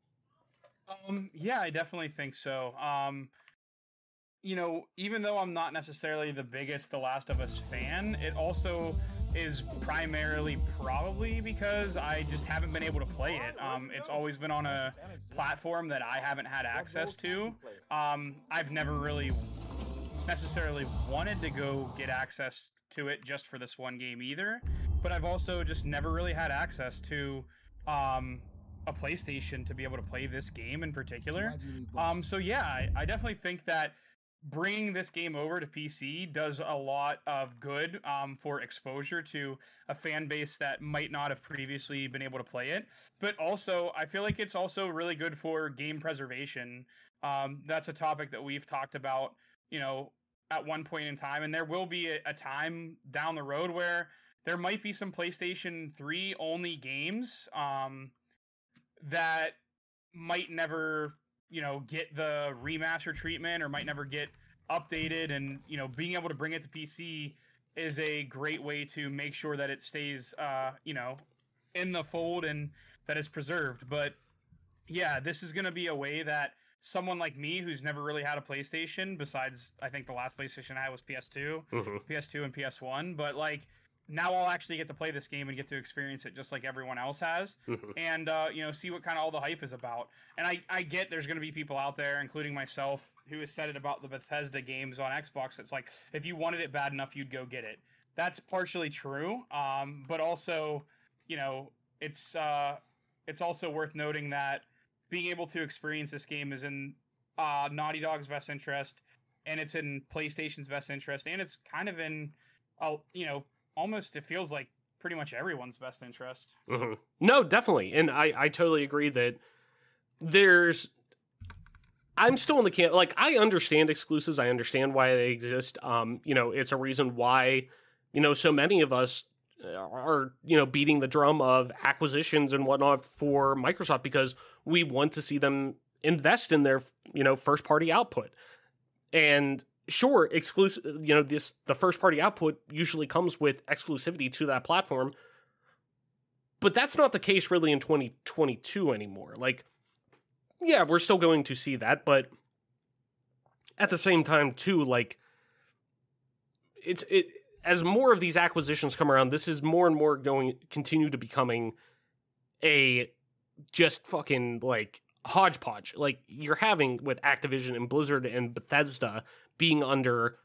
Um, yeah, I definitely think so. Um, you know, even though I'm not necessarily the biggest The Last of Us fan, it also is primarily probably because I just haven't been able to play it. Um, it's always been on a platform that I haven't had access to. Um, I've never really necessarily wanted to go get access to it just for this one game either, but I've also just never really had access to um, a PlayStation to be able to play this game in particular. Um, so yeah, I, I definitely think that bringing this game over to P C does a lot of good um, for exposure to a fan base that might not have previously been able to play it. But also, I feel like it's also really good for game preservation. Um, that's a topic that we've talked about, you know, at one point in time. And there will be a, a time down the road where there might be some PlayStation three only games um, that might never, you know, get the remaster treatment or might never get updated, and, you know, being able to bring it to P C is a great way to make sure that it stays, uh, you know, in the fold and that is preserved. But yeah, this is going to be a way that someone like me, who's never really had a PlayStation, besides, I think the last PlayStation I had was P S two, mm-hmm. P S two and P S one, but like, now I'll actually get to play this game and get to experience it just like everyone else has, mm-hmm. and, uh, you know, see what kind of all the hype is about. And I, I get there's going to be people out there, including myself, who has said it about the Bethesda games on Xbox. It's like, if you wanted it bad enough, you'd go get it. That's partially true, um, but also, you know, it's uh, it's also worth noting that being able to experience this game is in uh, Naughty Dog's best interest. and it's in PlayStation's best interest, and it's kind of in, uh, you know, almost it feels like pretty much everyone's best interest. Mm-hmm. No, definitely, and I I totally agree that there's. I'm still in the camp. Like, I understand exclusives. I understand why they exist. Um, you know, it's a reason why, you know, so many of us are, you know, beating the drum of acquisitions and whatnot for Microsoft, because we want to see them invest in their, you know, first party output. And sure, exclusive, you know, this, the first party output usually comes with exclusivity to that platform, but that's not the case really in twenty twenty-two anymore. Like, yeah, we're still going to see that, but at the same time, too, like, it's it as more of these acquisitions come around, this is more and more going continue to becoming a just fucking like hodgepodge. Like you're having with Activision and Blizzard and Bethesda being under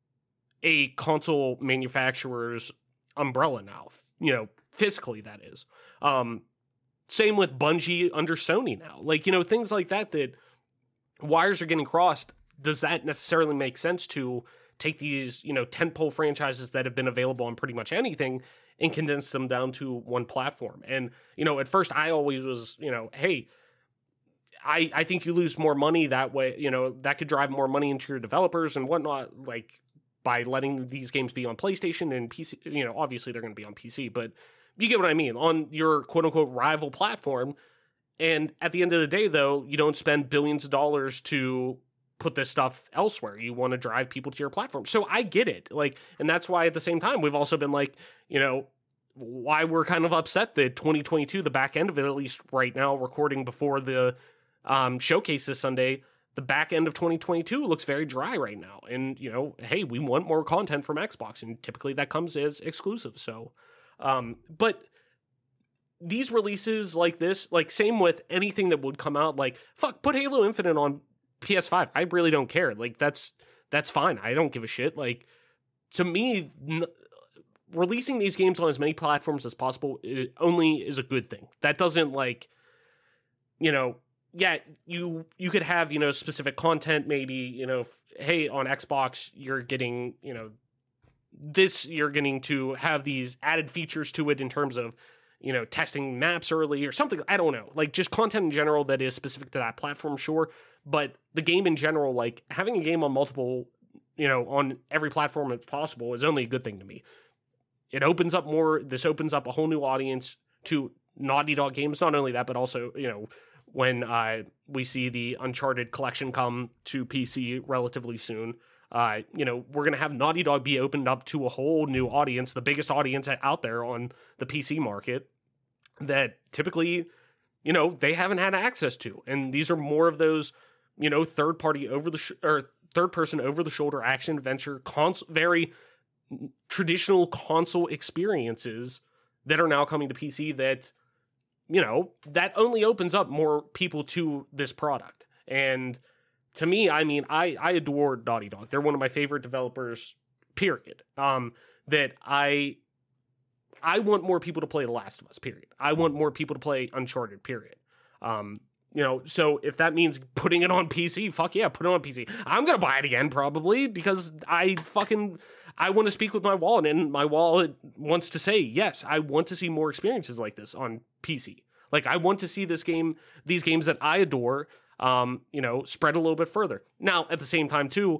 a console manufacturer's umbrella now. You know, fiscally that is. Um, Same with Bungie under Sony now. Like, you know, things like that, that wires are getting crossed. Does that necessarily make sense to take these, you know, tentpole franchises that have been available on pretty much anything and condense them down to one platform? And, you know, at first I always was, you know, hey, I, I think you lose more money that way. You know, that could drive more money into your developers and whatnot, like by letting these games be on PlayStation and P C. You know, obviously they're going to be on P C, but you get what I mean, on your quote-unquote rival platform. And at the end of the day, though, you don't spend billions of dollars to put this stuff elsewhere. You want to drive people to your platform. So I get it. Like, and that's why at the same time, we've also been like, you know, why we're kind of upset that twenty twenty-two, the back end of it, at least right now, recording before the um, showcase this Sunday, the back end of twenty twenty-two looks very dry right now. And, you know, hey, we want more content from Xbox, and typically that comes as exclusive. So... Um, but these releases like this, like same with anything that would come out, like fuck, put Halo Infinite on P S five. I really don't care. Like that's, that's fine. I don't give a shit. Like to me, n- releasing these games on as many platforms as possible it only is a good thing. That doesn't like, you know, yeah, you, you could have, you know, specific content, maybe, you know, f- hey, on Xbox, you're getting, you know, this, you're getting to have these added features to it in terms of, you know, testing maps early or something. I don't know, like just content in general that is specific to that platform, sure. But the game in general, like having a game on multiple, you know, on every platform as possible is only a good thing to me. It opens up more, this opens up a whole new audience to Naughty Dog games. Not only that, but also, you know, when uh, we see the Uncharted collection come to P C relatively soon, Uh, you know, we're going to have Naughty Dog be opened up to a whole new audience, the biggest audience out there on the P C market that typically, you know, they haven't had access to. And these are more of those, you know, third party over the, sh- or third person over the shoulder action adventure, cons- very traditional console experiences that are now coming to P C that, you know, that only opens up more people to this product. And to me, I mean, I, I adore Naughty Dog. They're one of my favorite developers, period. Um, that I I want more people to play The Last of Us, period. I want more people to play Uncharted, period. Um, you know, so if that means putting it on P C, fuck yeah, put it on P C. I'm going to buy it again, probably, because I fucking, I want to speak with my wallet, and my wallet wants to say, yes, I want to see more experiences like this on P C. Like, I want to see this game, these games that I adore, Um, you know, spread a little bit further. Now, at the same time, too,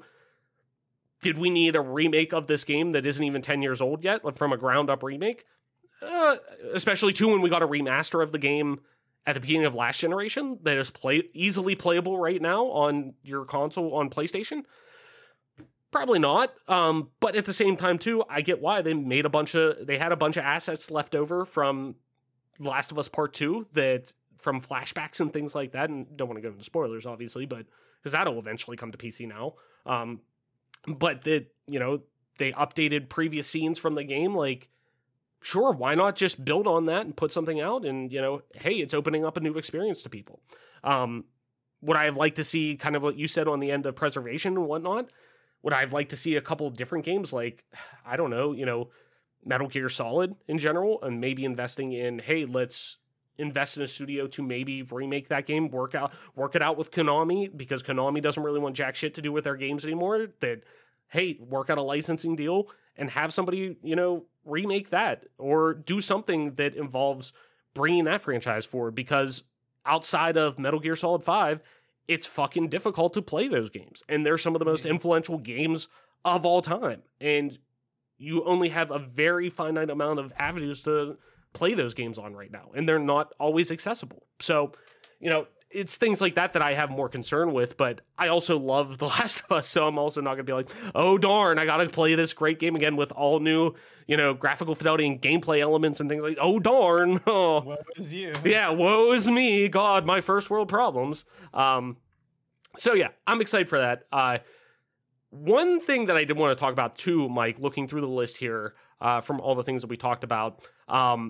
did we need a remake of this game that isn't even ten years old yet, like from a ground-up remake? Uh, especially, too, when we got a remaster of the game at the beginning of last generation that is play easily playable right now on your console on PlayStation? Probably not. Um, but at the same time, too, I get why. They made a bunch of, they had a bunch of assets left over from Last of Us Part two that... from flashbacks and things like that, and don't want to go into spoilers, obviously, but because that'll eventually come to P C now. Um, but that, you know, they updated previous scenes from the game. Like, sure, why not just build on that and put something out? And, you know, hey, it's opening up a new experience to people. Um, would I have liked to see kind of what you said on the end of Preservation and whatnot? Would I have liked to see a couple different games like, I don't know, you know, Metal Gear Solid in general, and maybe investing in, hey, let's, invest in a studio to maybe remake that game, work out, work it out with Konami, because Konami doesn't really want jack shit to do with their games anymore. That, hey, work out a licensing deal and have somebody, you know, remake that or do something that involves bringing that franchise forward, because outside of Metal Gear Solid five, it's fucking difficult to play those games. And they're some of the most influential games of all time. And you only have a very finite amount of avenues to play those games on right now, and they're not always accessible. So, you know, it's things like that that I have more concern with, but I also love The Last of Us, so I'm also not going to be like, oh, darn, I got to play this great game again with all new, you know, graphical fidelity and gameplay elements and things like, oh, darn. Oh. Woe is you. Yeah, woe is me. God, my first world problems. Um, so, yeah, I'm excited for that. Uh, one thing that I did want to talk about, too, Mike, looking through the list here uh, from all the things that we talked about, um,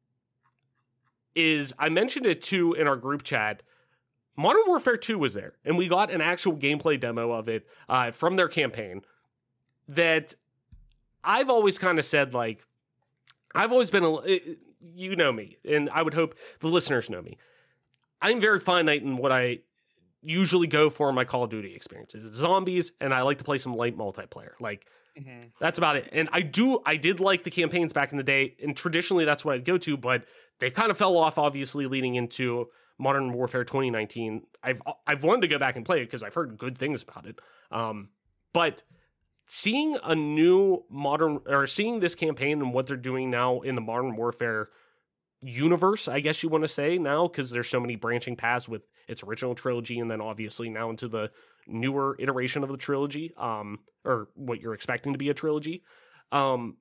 is I mentioned it, too, in our group chat. Modern Warfare two was there, and we got an actual gameplay demo of it uh, from their campaign that I've always kind of said, like, I've always been, a, you know me, and I would hope the listeners know me. I'm very finite in what I usually go for in my Call of Duty experiences. It's zombies, and I like to play some light multiplayer. Like, mm-hmm. That's about it. And I do, I did like the campaigns back in the day, and traditionally that's what I'd go to, but they kind of fell off, obviously, leading into Modern Warfare twenty nineteen. I've I've wanted to go back and play it because I've heard good things about it. Um, but seeing a new modern, or seeing this campaign and what they're doing now in the Modern Warfare universe, I guess you want to say now, because there's so many branching paths with its original trilogy, and then obviously now into the newer iteration of the trilogy, um, or what you're expecting to be a trilogy. Um,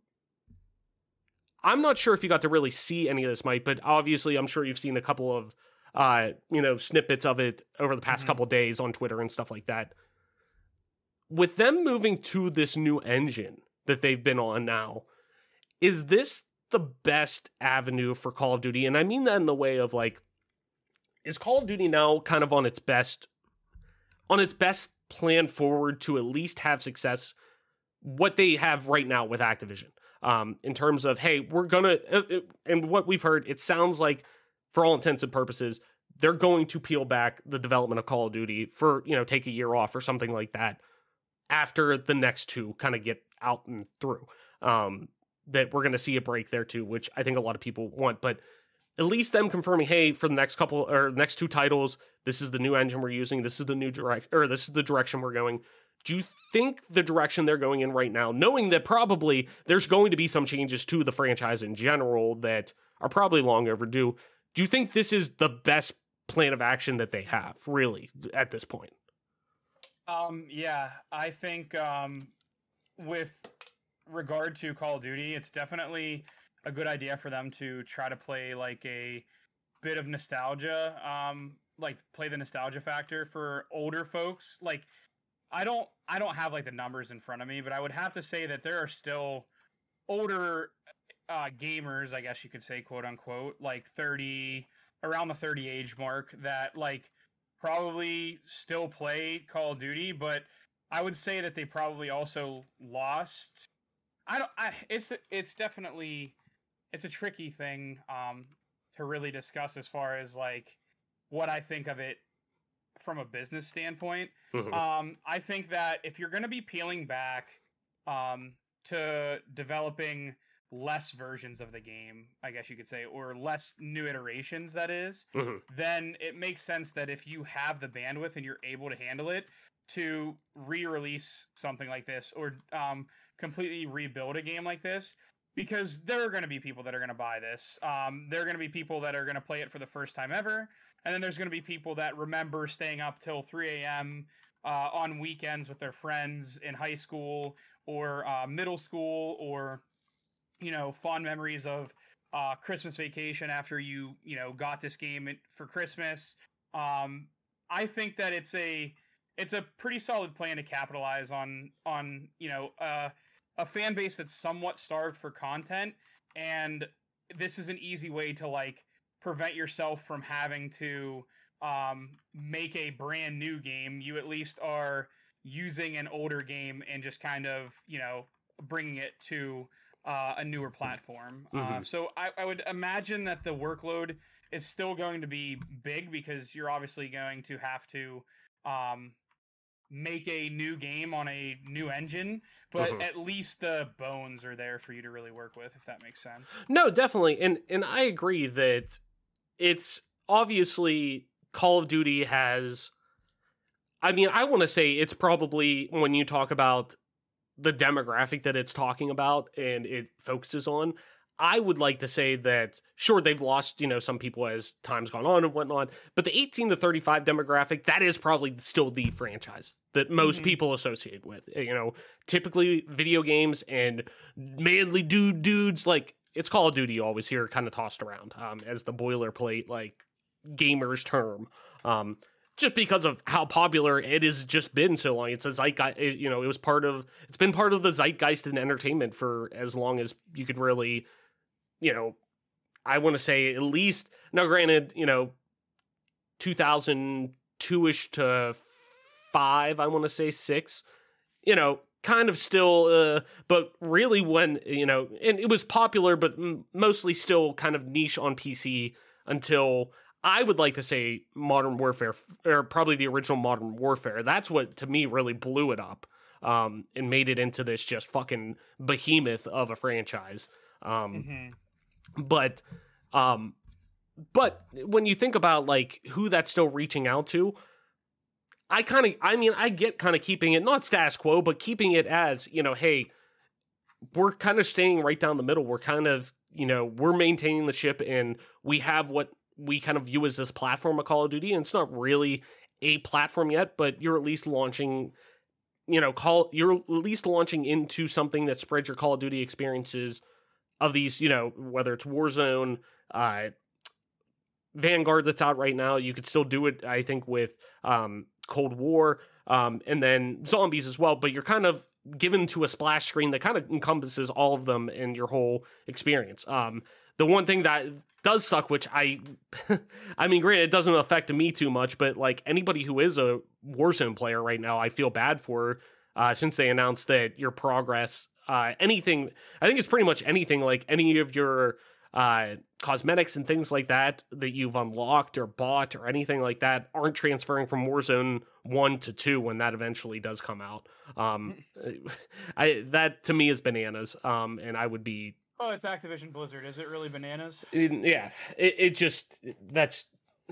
I'm not sure if you got to really see any of this, Mike, but obviously I'm sure you've seen a couple of uh, you know, snippets of it over the past mm-hmm. couple of days on Twitter and stuff like that. With them moving to this new engine that they've been on now, is this the best avenue for Call of Duty? And I mean that in the way of, like, is Call of Duty now kind of on its best, on its best plan forward to at least have success, what they have right now with Activision, um, in terms of, hey, we're gonna, uh, uh, and what we've heard, it sounds like, for all intents and purposes, they're going to peel back the development of Call of Duty for, you know, take a year off or something like that after the next two kind of get out and through. Um, that we're going to see a break there too, which I think a lot of people want, but at least them confirming, hey, for the next couple or next two titles, this is the new engine we're using. This is the new direct, or this is the direction we're going. Do you think the direction they're going in right now, knowing that probably there's going to be some changes to the franchise in general that are probably long overdue, do you think this is the best plan of action that they have, really, at this point? Um, yeah, I think um, with regard to Call of Duty, it's definitely a good idea for them to try to play like a bit of nostalgia, um, like play the nostalgia factor for older folks. Like, I don't, I don't have like the numbers in front of me, but I would have to say that there are still older uh, gamers, I guess you could say, quote unquote, like thirty, around the thirty age mark, that like probably still play Call of Duty, but I would say that they probably also lost. I don't. I it's it's definitely it's a tricky thing um, to really discuss as far as like what I think of it from a business standpoint. Mm-hmm. Um, I think that if you're going to be peeling back um, to developing less versions of the game, I guess you could say, or less new iterations, that is, mm-hmm. then it makes sense that if you have the bandwidth and you're able to handle it, to re-release something like this, or um, completely rebuild a game like this, because there are going to be people that are going to buy this. Um, there are going to be people that are going to play it for the first time ever, and then there's going to be people that remember staying up till three a.m. Uh, on weekends with their friends in high school or uh, middle school, or you know, fond memories of uh, Christmas vacation after you, you know, got this game for Christmas. Um, I think that it's a it's a pretty solid plan to capitalize on on you know uh, a fan base that's somewhat starved for content, and this is an easy way to like prevent yourself from having to um, make a brand new game. You at least are using an older game and just kind of, you know, bringing it to uh, a newer platform. Mm-hmm. Uh, so I, I would imagine that the workload is still going to be big because you're obviously going to have to um, make a new game on a new engine, but Mhm. at least the bones are there for you to really work with, if that makes sense. No, definitely. And and I agree that it's obviously Call of Duty has, I mean, I want to say it's probably, when you talk about the demographic that it's talking about and it focuses on, I would like to say that, sure, they've lost, you know, some people as time's gone on and whatnot, but the eighteen to thirty-five demographic, that is probably still the franchise that most Mhm. people associate with. You know, typically video games and manly dude dudes, like, it's Call of Duty you always hear kind of tossed around um, as the boilerplate, like, gamers term. Um, just because of how popular it has just been so long. It's a zeitgeist, it, you know, it was part of, it's been part of the zeitgeist in entertainment for as long as you could really, you know, I want to say at least, now granted, you know, two thousand two-ish to five, I want to say six, you know, kind of still, uh, but really when, you know, and it was popular, but m- mostly still kind of niche on P C until, I would like to say, Modern Warfare, or probably the original Modern Warfare. That's what, to me, really blew it up um, and made it into this just fucking behemoth of a franchise. Um, Mm-hmm. But, um, but when you think about, like, who that's still reaching out to, I kind of, I mean, I get kind of keeping it, not status quo, but keeping it as, you know, hey, we're kind of staying right down the middle. We're kind of, you know, we're maintaining the ship and we have what we kind of view as this platform of Call of Duty, and it's not really a platform yet, but you're at least launching, you know, call you're at least launching into something that spreads your Call of Duty experiences of these, you know, whether it's Warzone, uh, Vanguard that's out right now. You could still do it, I think, with um, Cold War, um, and then Zombies as well, but you're kind of given to a splash screen that kind of encompasses all of them in your whole experience. Um, the one thing that does suck, which I, I mean, granted, it doesn't affect me too much, but like anybody who is a Warzone player right now, I feel bad for, uh, since they announced that your progress, uh, anything, I think it's pretty much anything, like any of your uh, cosmetics and things like that that you've unlocked or bought or anything like that aren't transferring from Warzone one to two when that eventually does come out. Um, I that to me is bananas, um, and I would be. Oh, it's Activision Blizzard. Is it really bananas? It, yeah, it, it just, that's,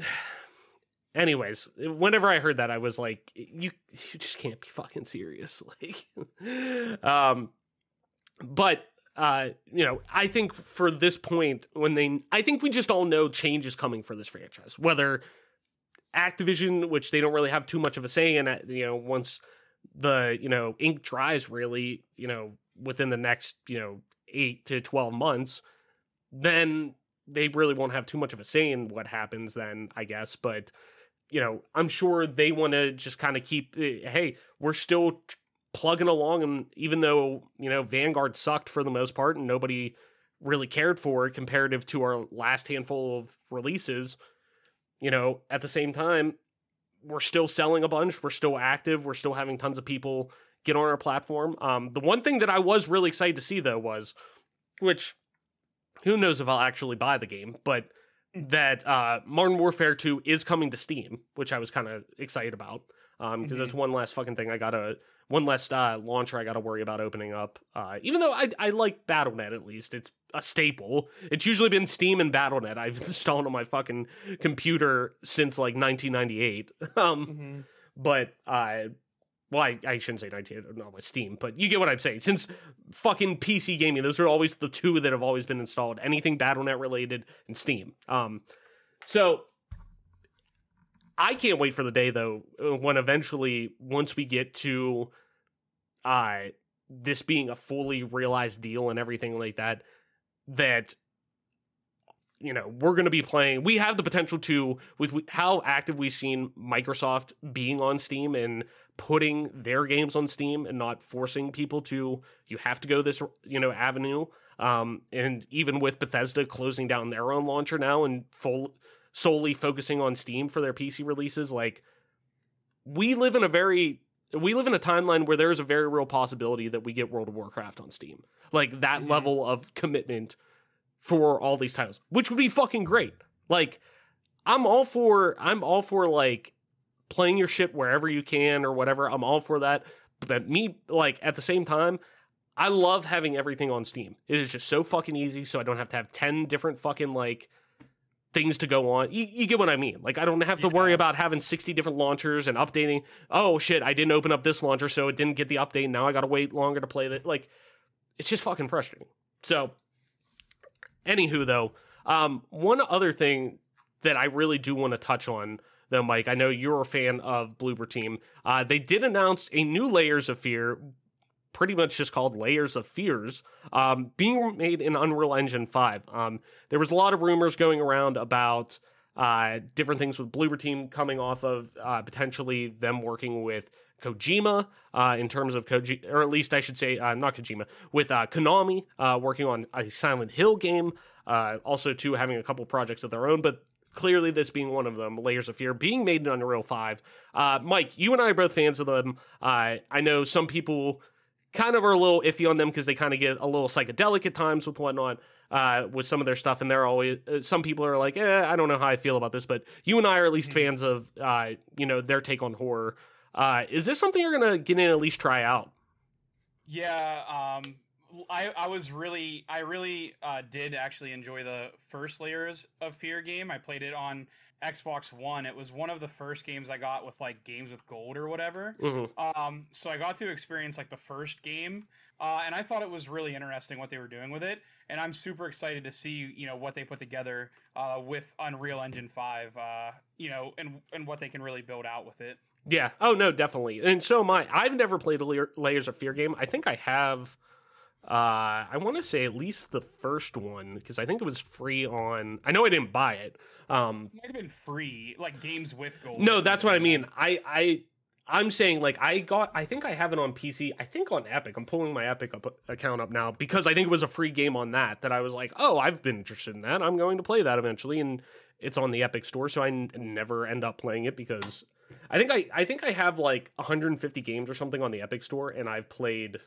anyways, whenever I heard that, I was like, you, you just can't be fucking serious. Like, um, but, uh, you know, I think for this point, when they, I think we just all know change is coming for this franchise, whether Activision, which they don't really have too much of a say in, you know, once the, you know, ink dries really, you know, within the next, you know, eight to twelve months, then they really won't have too much of a say in what happens then, I guess. But, you know, I'm sure they want to just kind of keep, hey, we're still t- plugging along. And even though, you know, Vanguard sucked for the most part and nobody really cared for it comparative to our last handful of releases, you know, at the same time, we're still selling a bunch. We're still active. We're still having tons of people get on our platform. Um, the one thing that I was really excited to see, though, was, which who knows if I'll actually buy the game, but that uh, Modern Warfare two is coming to Steam, which I was kind of excited about, because um, mm-hmm. that's one last fucking thing I gotta, one less uh, launcher I gotta worry about opening up. Uh, even though I I like Battle dot net, at least it's a staple. It's usually been Steam and Battle dot net I've installed on my fucking computer since like nineteen ninety-eight. um, Mm-hmm. But uh, well, I, I shouldn't say nineteen, no, with Steam, but you get what I'm saying. Since fucking P C gaming, those are always the two that have always been installed. Anything Battle dot net related and Steam. Um, so I can't wait for the day, though, when eventually, once we get to uh, this being a fully realized deal and everything like that, that, you know, we're going to be playing. We have the potential to, with how active we've seen Microsoft being on Steam and putting their games on Steam and not forcing people to, you have to go this, you know, avenue. Um, and even with Bethesda closing down their own launcher now and full solely focusing on Steam for their P C releases, like, we live in a very we live in a timeline where there's a very real possibility that we get World of Warcraft on Steam. Like that Mhm. level of commitment for all these titles, which would be fucking great. Like I'm all for I'm all for like playing your shit wherever you can or whatever. I'm all for that. But me, like at the same time, I love having everything on Steam. It is just so fucking easy, so I don't have to have ten different fucking like things to go on. You, you get what I mean? Like I don't have to Yeah. worry about having sixty different launchers and updating. Oh shit, I didn't open up this launcher, so it didn't get the update. Now I got to wait longer to play that. Like it's just fucking frustrating. So, anywho, though, um, one other thing that I really do want to touch on, though, Mike, I know you're a fan of Bloober Team. Uh, they did announce a new Layers of Fear, pretty much just called Layers of Fears, um, being made in Unreal Engine five. Um, there was a lot of rumors going around about uh, different things with Bloober Team coming off of uh, potentially them working with Kojima uh, in terms of Kojima, or at least I should say, uh, not Kojima, with uh, Konami uh, working on a Silent Hill game. Uh, also, too, having a couple projects of their own, but clearly this being one of them, Layers of Fear, being made in Unreal five. Uh, Mike, you and I are both fans of them. Uh, I know some people kind of are a little iffy on them because they kind of get a little psychedelic at times with whatnot, uh, with some of their stuff, and they're always, uh, some people are like, eh, I don't know how I feel about this, but you and I are at least fans of, uh, you know, their take on horror. Uh, is this something you're going to get in and at least try out? Yeah, um, I I was really I really uh, did actually enjoy the first Layers of Fear game. I played it on Xbox One. It was one of the first games I got with like games with gold or whatever. Mm-hmm. Um, so I got to experience like the first game, uh, and I thought it was really interesting what they were doing with it. And I'm super excited to see you know what they put together uh, with Unreal Engine five. Uh, you know, and and what they can really build out with it. Yeah. Oh, no, definitely. And so am I. I've never played a Layer- Layers of Fear game. I think I have, uh, I want to say at least the first one, because I think it was free on, I know I didn't buy it. Um, It might have been free, like games with gold. no, that's what I mean. I, I, I'm saying like I got, I think I have it on P C. I think on Epic. I'm pulling my Epic up, account up now because I think it was a free game on that, that I was like, oh, I've been interested in that. I'm going to play that eventually. And it's on the Epic store. So I n- never end up playing it because I think I, I think I have like one hundred fifty games or something on the Epic store, and I've played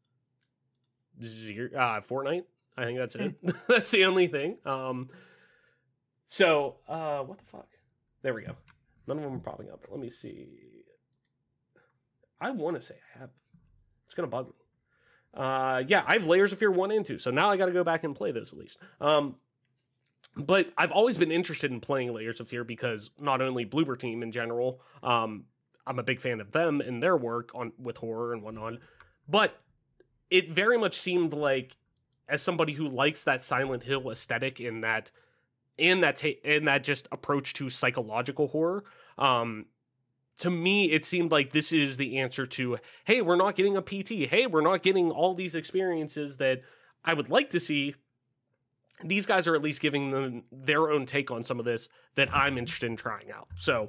zero, uh, Fortnite. I think that's it. That's the only thing. Um, so uh, what the fuck? There we go. None of them are popping up. Let me see. I want to say I have. It's gonna bug me. Uh, yeah, I have Layers of Fear one and two, so now I got to go back and play those at least. Um, But I've always been interested in playing Layers of Fear because not only Bloober Team in general, um, I'm a big fan of them and their work on with horror and whatnot, but it very much seemed like, as somebody who likes that Silent Hill aesthetic in that, in that, ta- in that just approach to psychological horror, um, to me, it seemed like this is the answer to, hey, we're not getting a P T. Hey, we're not getting all these experiences that I would like to see. These guys are at least giving them their own take on some of this that I'm interested in trying out. So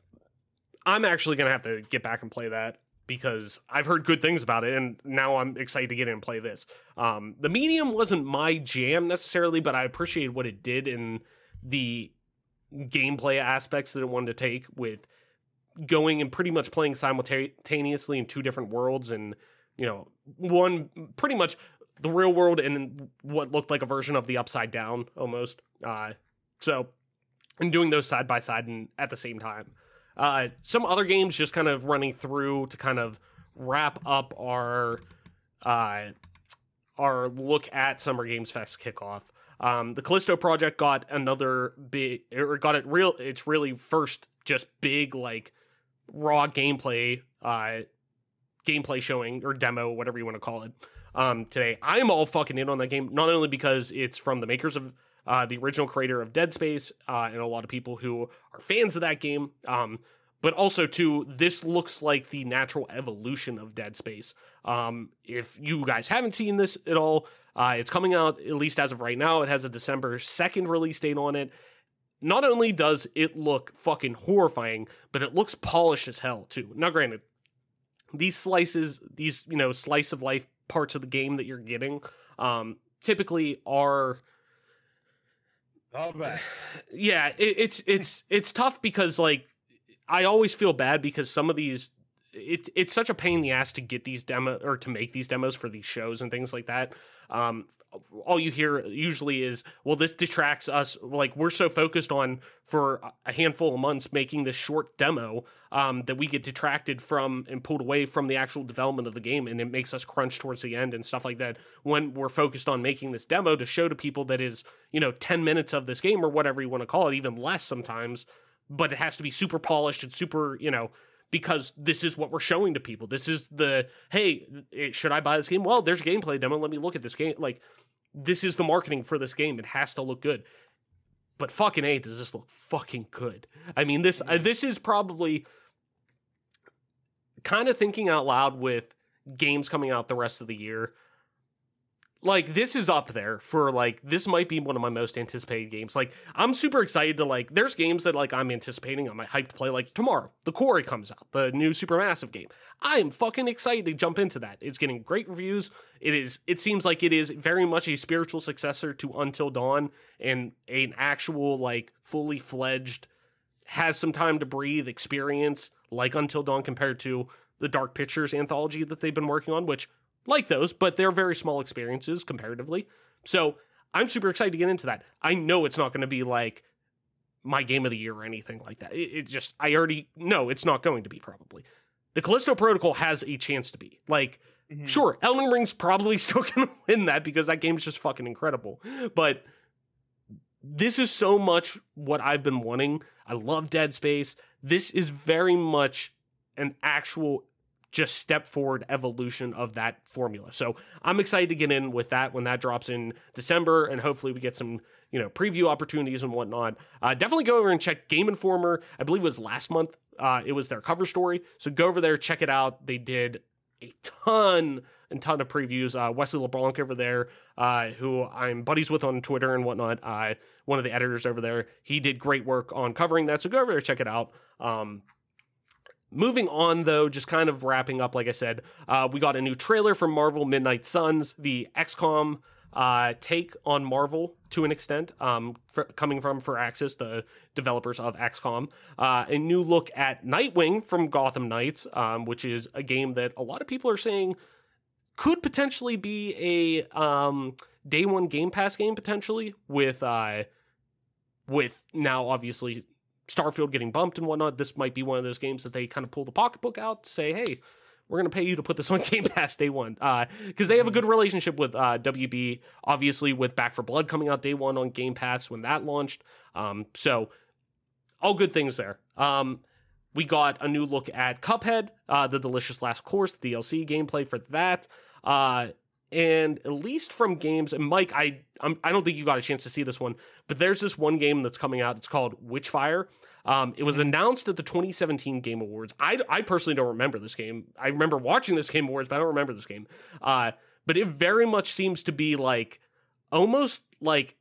I'm actually going to have to get back and play that because I've heard good things about it, and now I'm excited to get in and play this. Um, the medium wasn't my jam necessarily, but I appreciate what it did in the gameplay aspects that it wanted to take with going and pretty much playing simultaneously in two different worlds, and, you know, one pretty much the real world and what looked like a version of the Upside Down almost. Uh, so, and doing those side by side and at the same time. Uh, some other games just kind of running through to kind of wrap up our uh, our look at Summer Games Fest kickoff. Um, the Callisto Project got another big, or got it real. It's really first just big like raw gameplay, uh, gameplay showing or demo, whatever you want to call it. Um, today, I'm all fucking in on that game, not only because it's from the makers of uh, the original creator of Dead Space, uh, and a lot of people who are fans of that game, um, but also too, this looks like the natural evolution of Dead Space. Um, if you guys haven't seen this at all, uh, it's coming out, at least as of right now. It has a December second release date on it. Not only does it look fucking horrifying, but it looks polished as hell too. Now, granted, these slices, these, you know, slice of life parts of the game that you're getting, um, typically are, Oh, best. yeah, it, it's it's it's tough because like I always feel bad because some of these it's it's such a pain in the ass to get these demo or to make these demos for these shows and things like that. Um, all you hear usually is, well, this detracts us. Like, we're so focused on for a handful of months making this short demo um, that we get detracted from and pulled away from the actual development of the game, and it makes us crunch towards the end and stuff like that when we're focused on making this demo to show to people that is, you know, ten minutes of this game or whatever you want to call it, even less sometimes, but it has to be super polished and super, you know, because this is what we're showing to people. This is the, hey, should I buy this game? Well, there's a gameplay demo. Let me look at this game. Like, this is the marketing for this game. It has to look good. But fucking A, does this look fucking good. I mean, this uh, this is probably kind of thinking out loud with games coming out the rest of the year. Like, this is up there for, like, this might be one of my most anticipated games. Like, I'm super excited to, like, there's games that, like, I'm anticipating, I'm hyped to play, like, tomorrow. The Quarry comes out, the new Supermassive game. I am fucking excited to jump into that. It's getting great reviews. It is, it seems like it is very much a spiritual successor to Until Dawn, and an actual, like, fully fledged, has some time to breathe experience, like Until Dawn, compared to the Dark Pictures anthology that they've been working on, which, like those, but they're very small experiences comparatively. So I'm super excited to get into that. I know it's not going to be like my game of the year or anything like that. It, it just, I already know it's not going to be probably. The Callisto Protocol has a chance to be. Like, mm-hmm. Sure, Elden Ring's probably still going to win that because that game's just fucking incredible. But this is so much what I've been wanting. I love Dead Space. This is very much an actual just step forward evolution of that formula. So I'm excited to get in with that when that drops in December, and hopefully we get some, you know, preview opportunities and whatnot. Uh, definitely go over and check Game Informer. I believe it was last month. Uh, it was their cover story. So go over there, check it out. They did a ton and ton of previews. Uh, Wesley LeBlanc over there, uh, who I'm buddies with on Twitter and whatnot, uh, one of the editors over there, he did great work on covering that. So go over there, check it out. Um, Moving on, though, just kind of wrapping up, like I said, uh, we got a new trailer from Marvel Midnight Suns, the X COM uh, take on Marvel to an extent, um, for, coming from Firaxis, the developers of X COM. Uh, a new look at Nightwing from Gotham Knights, um, which is a game that a lot of people are saying could potentially be a um, day one Game Pass game, potentially, with uh, with now, obviously, Starfield getting bumped and whatnot. This might be one of those games that they kind of pull the pocketbook out to say, hey, we're going to pay you to put this on Game Pass day one. Uh, because they have a good relationship with uh, W B, obviously with Back for Blood coming out day one on Game Pass when that launched. Um, so all good things there. Um, we got a new look at Cuphead, uh, the Delicious Last Course, the D L C gameplay for that. Uh, And at least from games, and Mike, I I'm, I don't think you got a chance to see this one, but there's this one game that's coming out. It's called Witchfire. Um, it was announced at the twenty seventeen Game Awards. I, I personally don't remember this game. I remember watching this Game Awards, but I don't remember this game. Uh, but it very much seems to be like, almost like,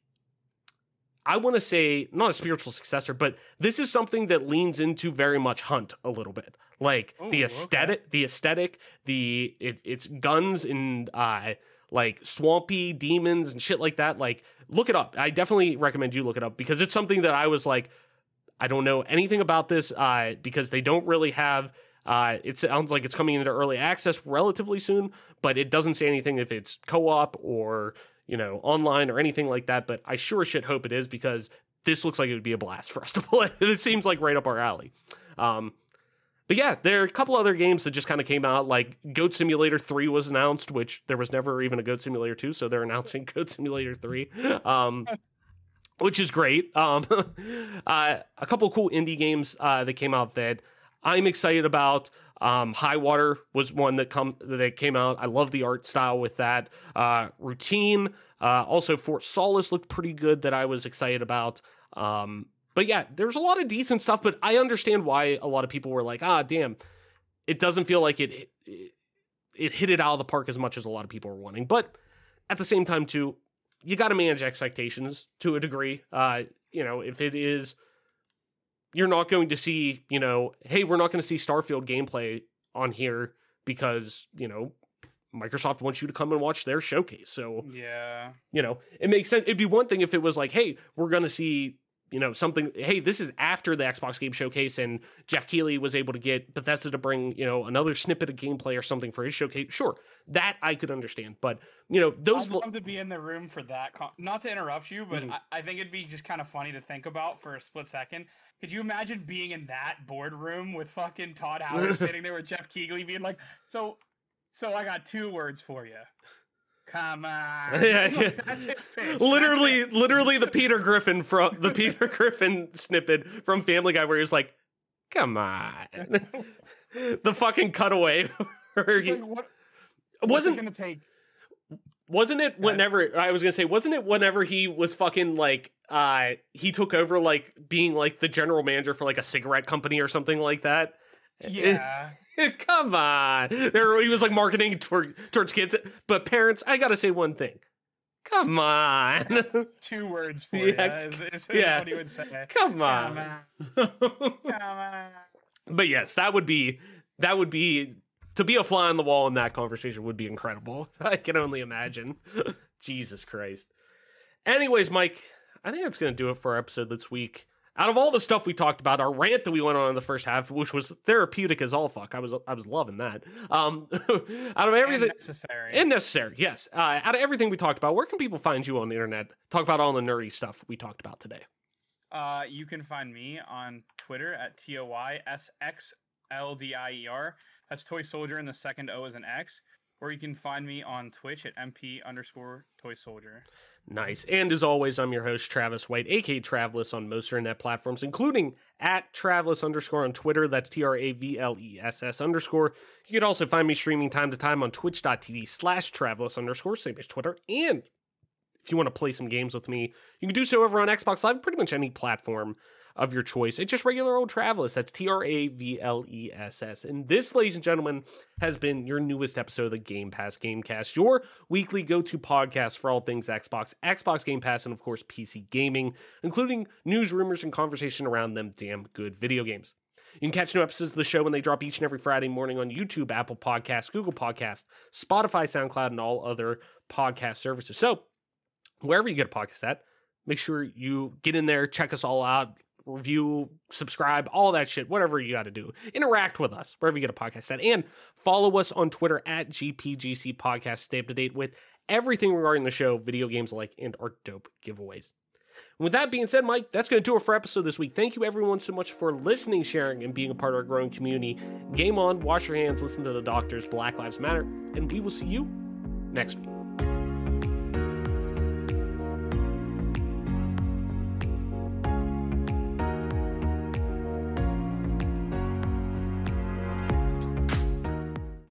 I want to say, not a spiritual successor, but this is something that leans into very much Hunt a little bit. Like, Ooh, the aesthetic, okay. the aesthetic, the it, it's guns and uh, like swampy demons and shit like that. Like, look it up. I definitely recommend you look it up because it's something that I was like, I don't know anything about this uh, because they don't really have. Uh, it sounds like it's coming into early access relatively soon, but it doesn't say anything if it's co-op or, you know, online or anything like that. But I sure as shit hope it is because this looks like it would be a blast for us to play. It seems like right up our alley. Um, But yeah, there are a couple other games that just kind of came out, like Goat Simulator three was announced, which there was never even a Goat Simulator two, so they're announcing Goat Simulator three, um, which is great. Um, uh, a couple cool indie games uh, that came out that I'm excited about. Um, High Water was one that come that came out. I love the art style with that. Uh, Routine, uh, also Fort Solace looked pretty good that I was excited about. Um, But yeah, there's a lot of decent stuff, but I understand why a lot of people were like, ah, damn, it doesn't feel like it, it it hit it out of the park as much as a lot of people were wanting. But at the same time, too, you got to manage expectations to a degree. Uh, you know, if it is, you're not going to see, you know, hey, we're not going to see Starfield gameplay on here because, you know, Microsoft wants you to come and watch their showcase. So, yeah, you know, it makes sense. It'd be one thing if it was like, hey, we're going to see you know, something, hey, this is after the Xbox Game Showcase and Jeff Keighley was able to get Bethesda to bring, you know, another snippet of gameplay or something for his showcase. Sure, that I could understand. But, you know, those... I'd love to be in the room for that. Con- Not to interrupt you, but mm-hmm. I-, I think it'd be just kind of funny to think about for a split second. Could you imagine being in that boardroom with fucking Todd Howard sitting there with Jeff Keighley being like, so, so I got two words for you. Come on. Yeah, yeah. That's his pitch. Literally, literally the Peter Griffin from the Peter Griffin snippet from Family Guy where he's like, come on. The fucking cutaway. Where he, like, what, wasn't it gonna take? Wasn't it whenever I was gonna say, wasn't it whenever he was fucking like uh he took over like being like the general manager for like a cigarette company or something like that? Yeah. Come on. There, he was like marketing toward, towards kids. But parents, I gotta say one thing. Come on. Two words for yeah. you is, is, is yeah. what he would say. Come on. Come on. Come on. But yes, that would be, that would be, to be a fly on the wall in that conversation would be incredible. I can only imagine. Jesus Christ. Anyways, Mike, I think that's going to do it for our episode this week. Out of all the stuff we talked about, our rant that we went on in the first half, which was therapeutic as all fuck, I was I was loving that. Um, out of everything, and necessary, and necessary, yes. Uh, out of everything we talked about, where can people find you on the internet? Talk about all the nerdy stuff we talked about today. Uh, you can find me on Twitter at T O Y S X L D I E R. That's Toy Soldier, and the second O is an X. Or you can find me on Twitch at M P underscore Toy Soldier. Nice. And as always, I'm your host, Travis White, aka Travelless on most internet platforms, including at Travelless underscore on Twitter. That's T R A V L E S S underscore. You can also find me streaming time to time on twitch.tv slash Travelless underscore, same as Twitter. And if you want to play some games with me, you can do so over on Xbox Live, pretty much any platform of your choice. It's just regular old Travelless. That's T R A V L E S S. And this, ladies and gentlemen, has been your newest episode of the Game Pass Gamecast, your weekly go-to podcast for all things Xbox, Xbox Game Pass, and of course P C gaming, including news, rumors, and conversation around them damn good video games. You can catch new episodes of the show when they drop each and every Friday morning on YouTube, Apple Podcasts, Google Podcasts, Spotify, SoundCloud, and all other podcast services. So, wherever you get a podcast at, make sure you get in there, check us all out, review, subscribe, all that shit, whatever you got to do. Interact with us wherever you get a podcast at, and follow us on Twitter at G P G C Podcast. Stay up to date with everything regarding the show, video games alike, and our dope giveaways. And with that being said, Mike, that's going to do it for episode this week. Thank you everyone so much for listening, sharing, and being a part of our growing community. Game on, wash your hands, listen to the doctors, Black Lives Matter, and we will see you next week.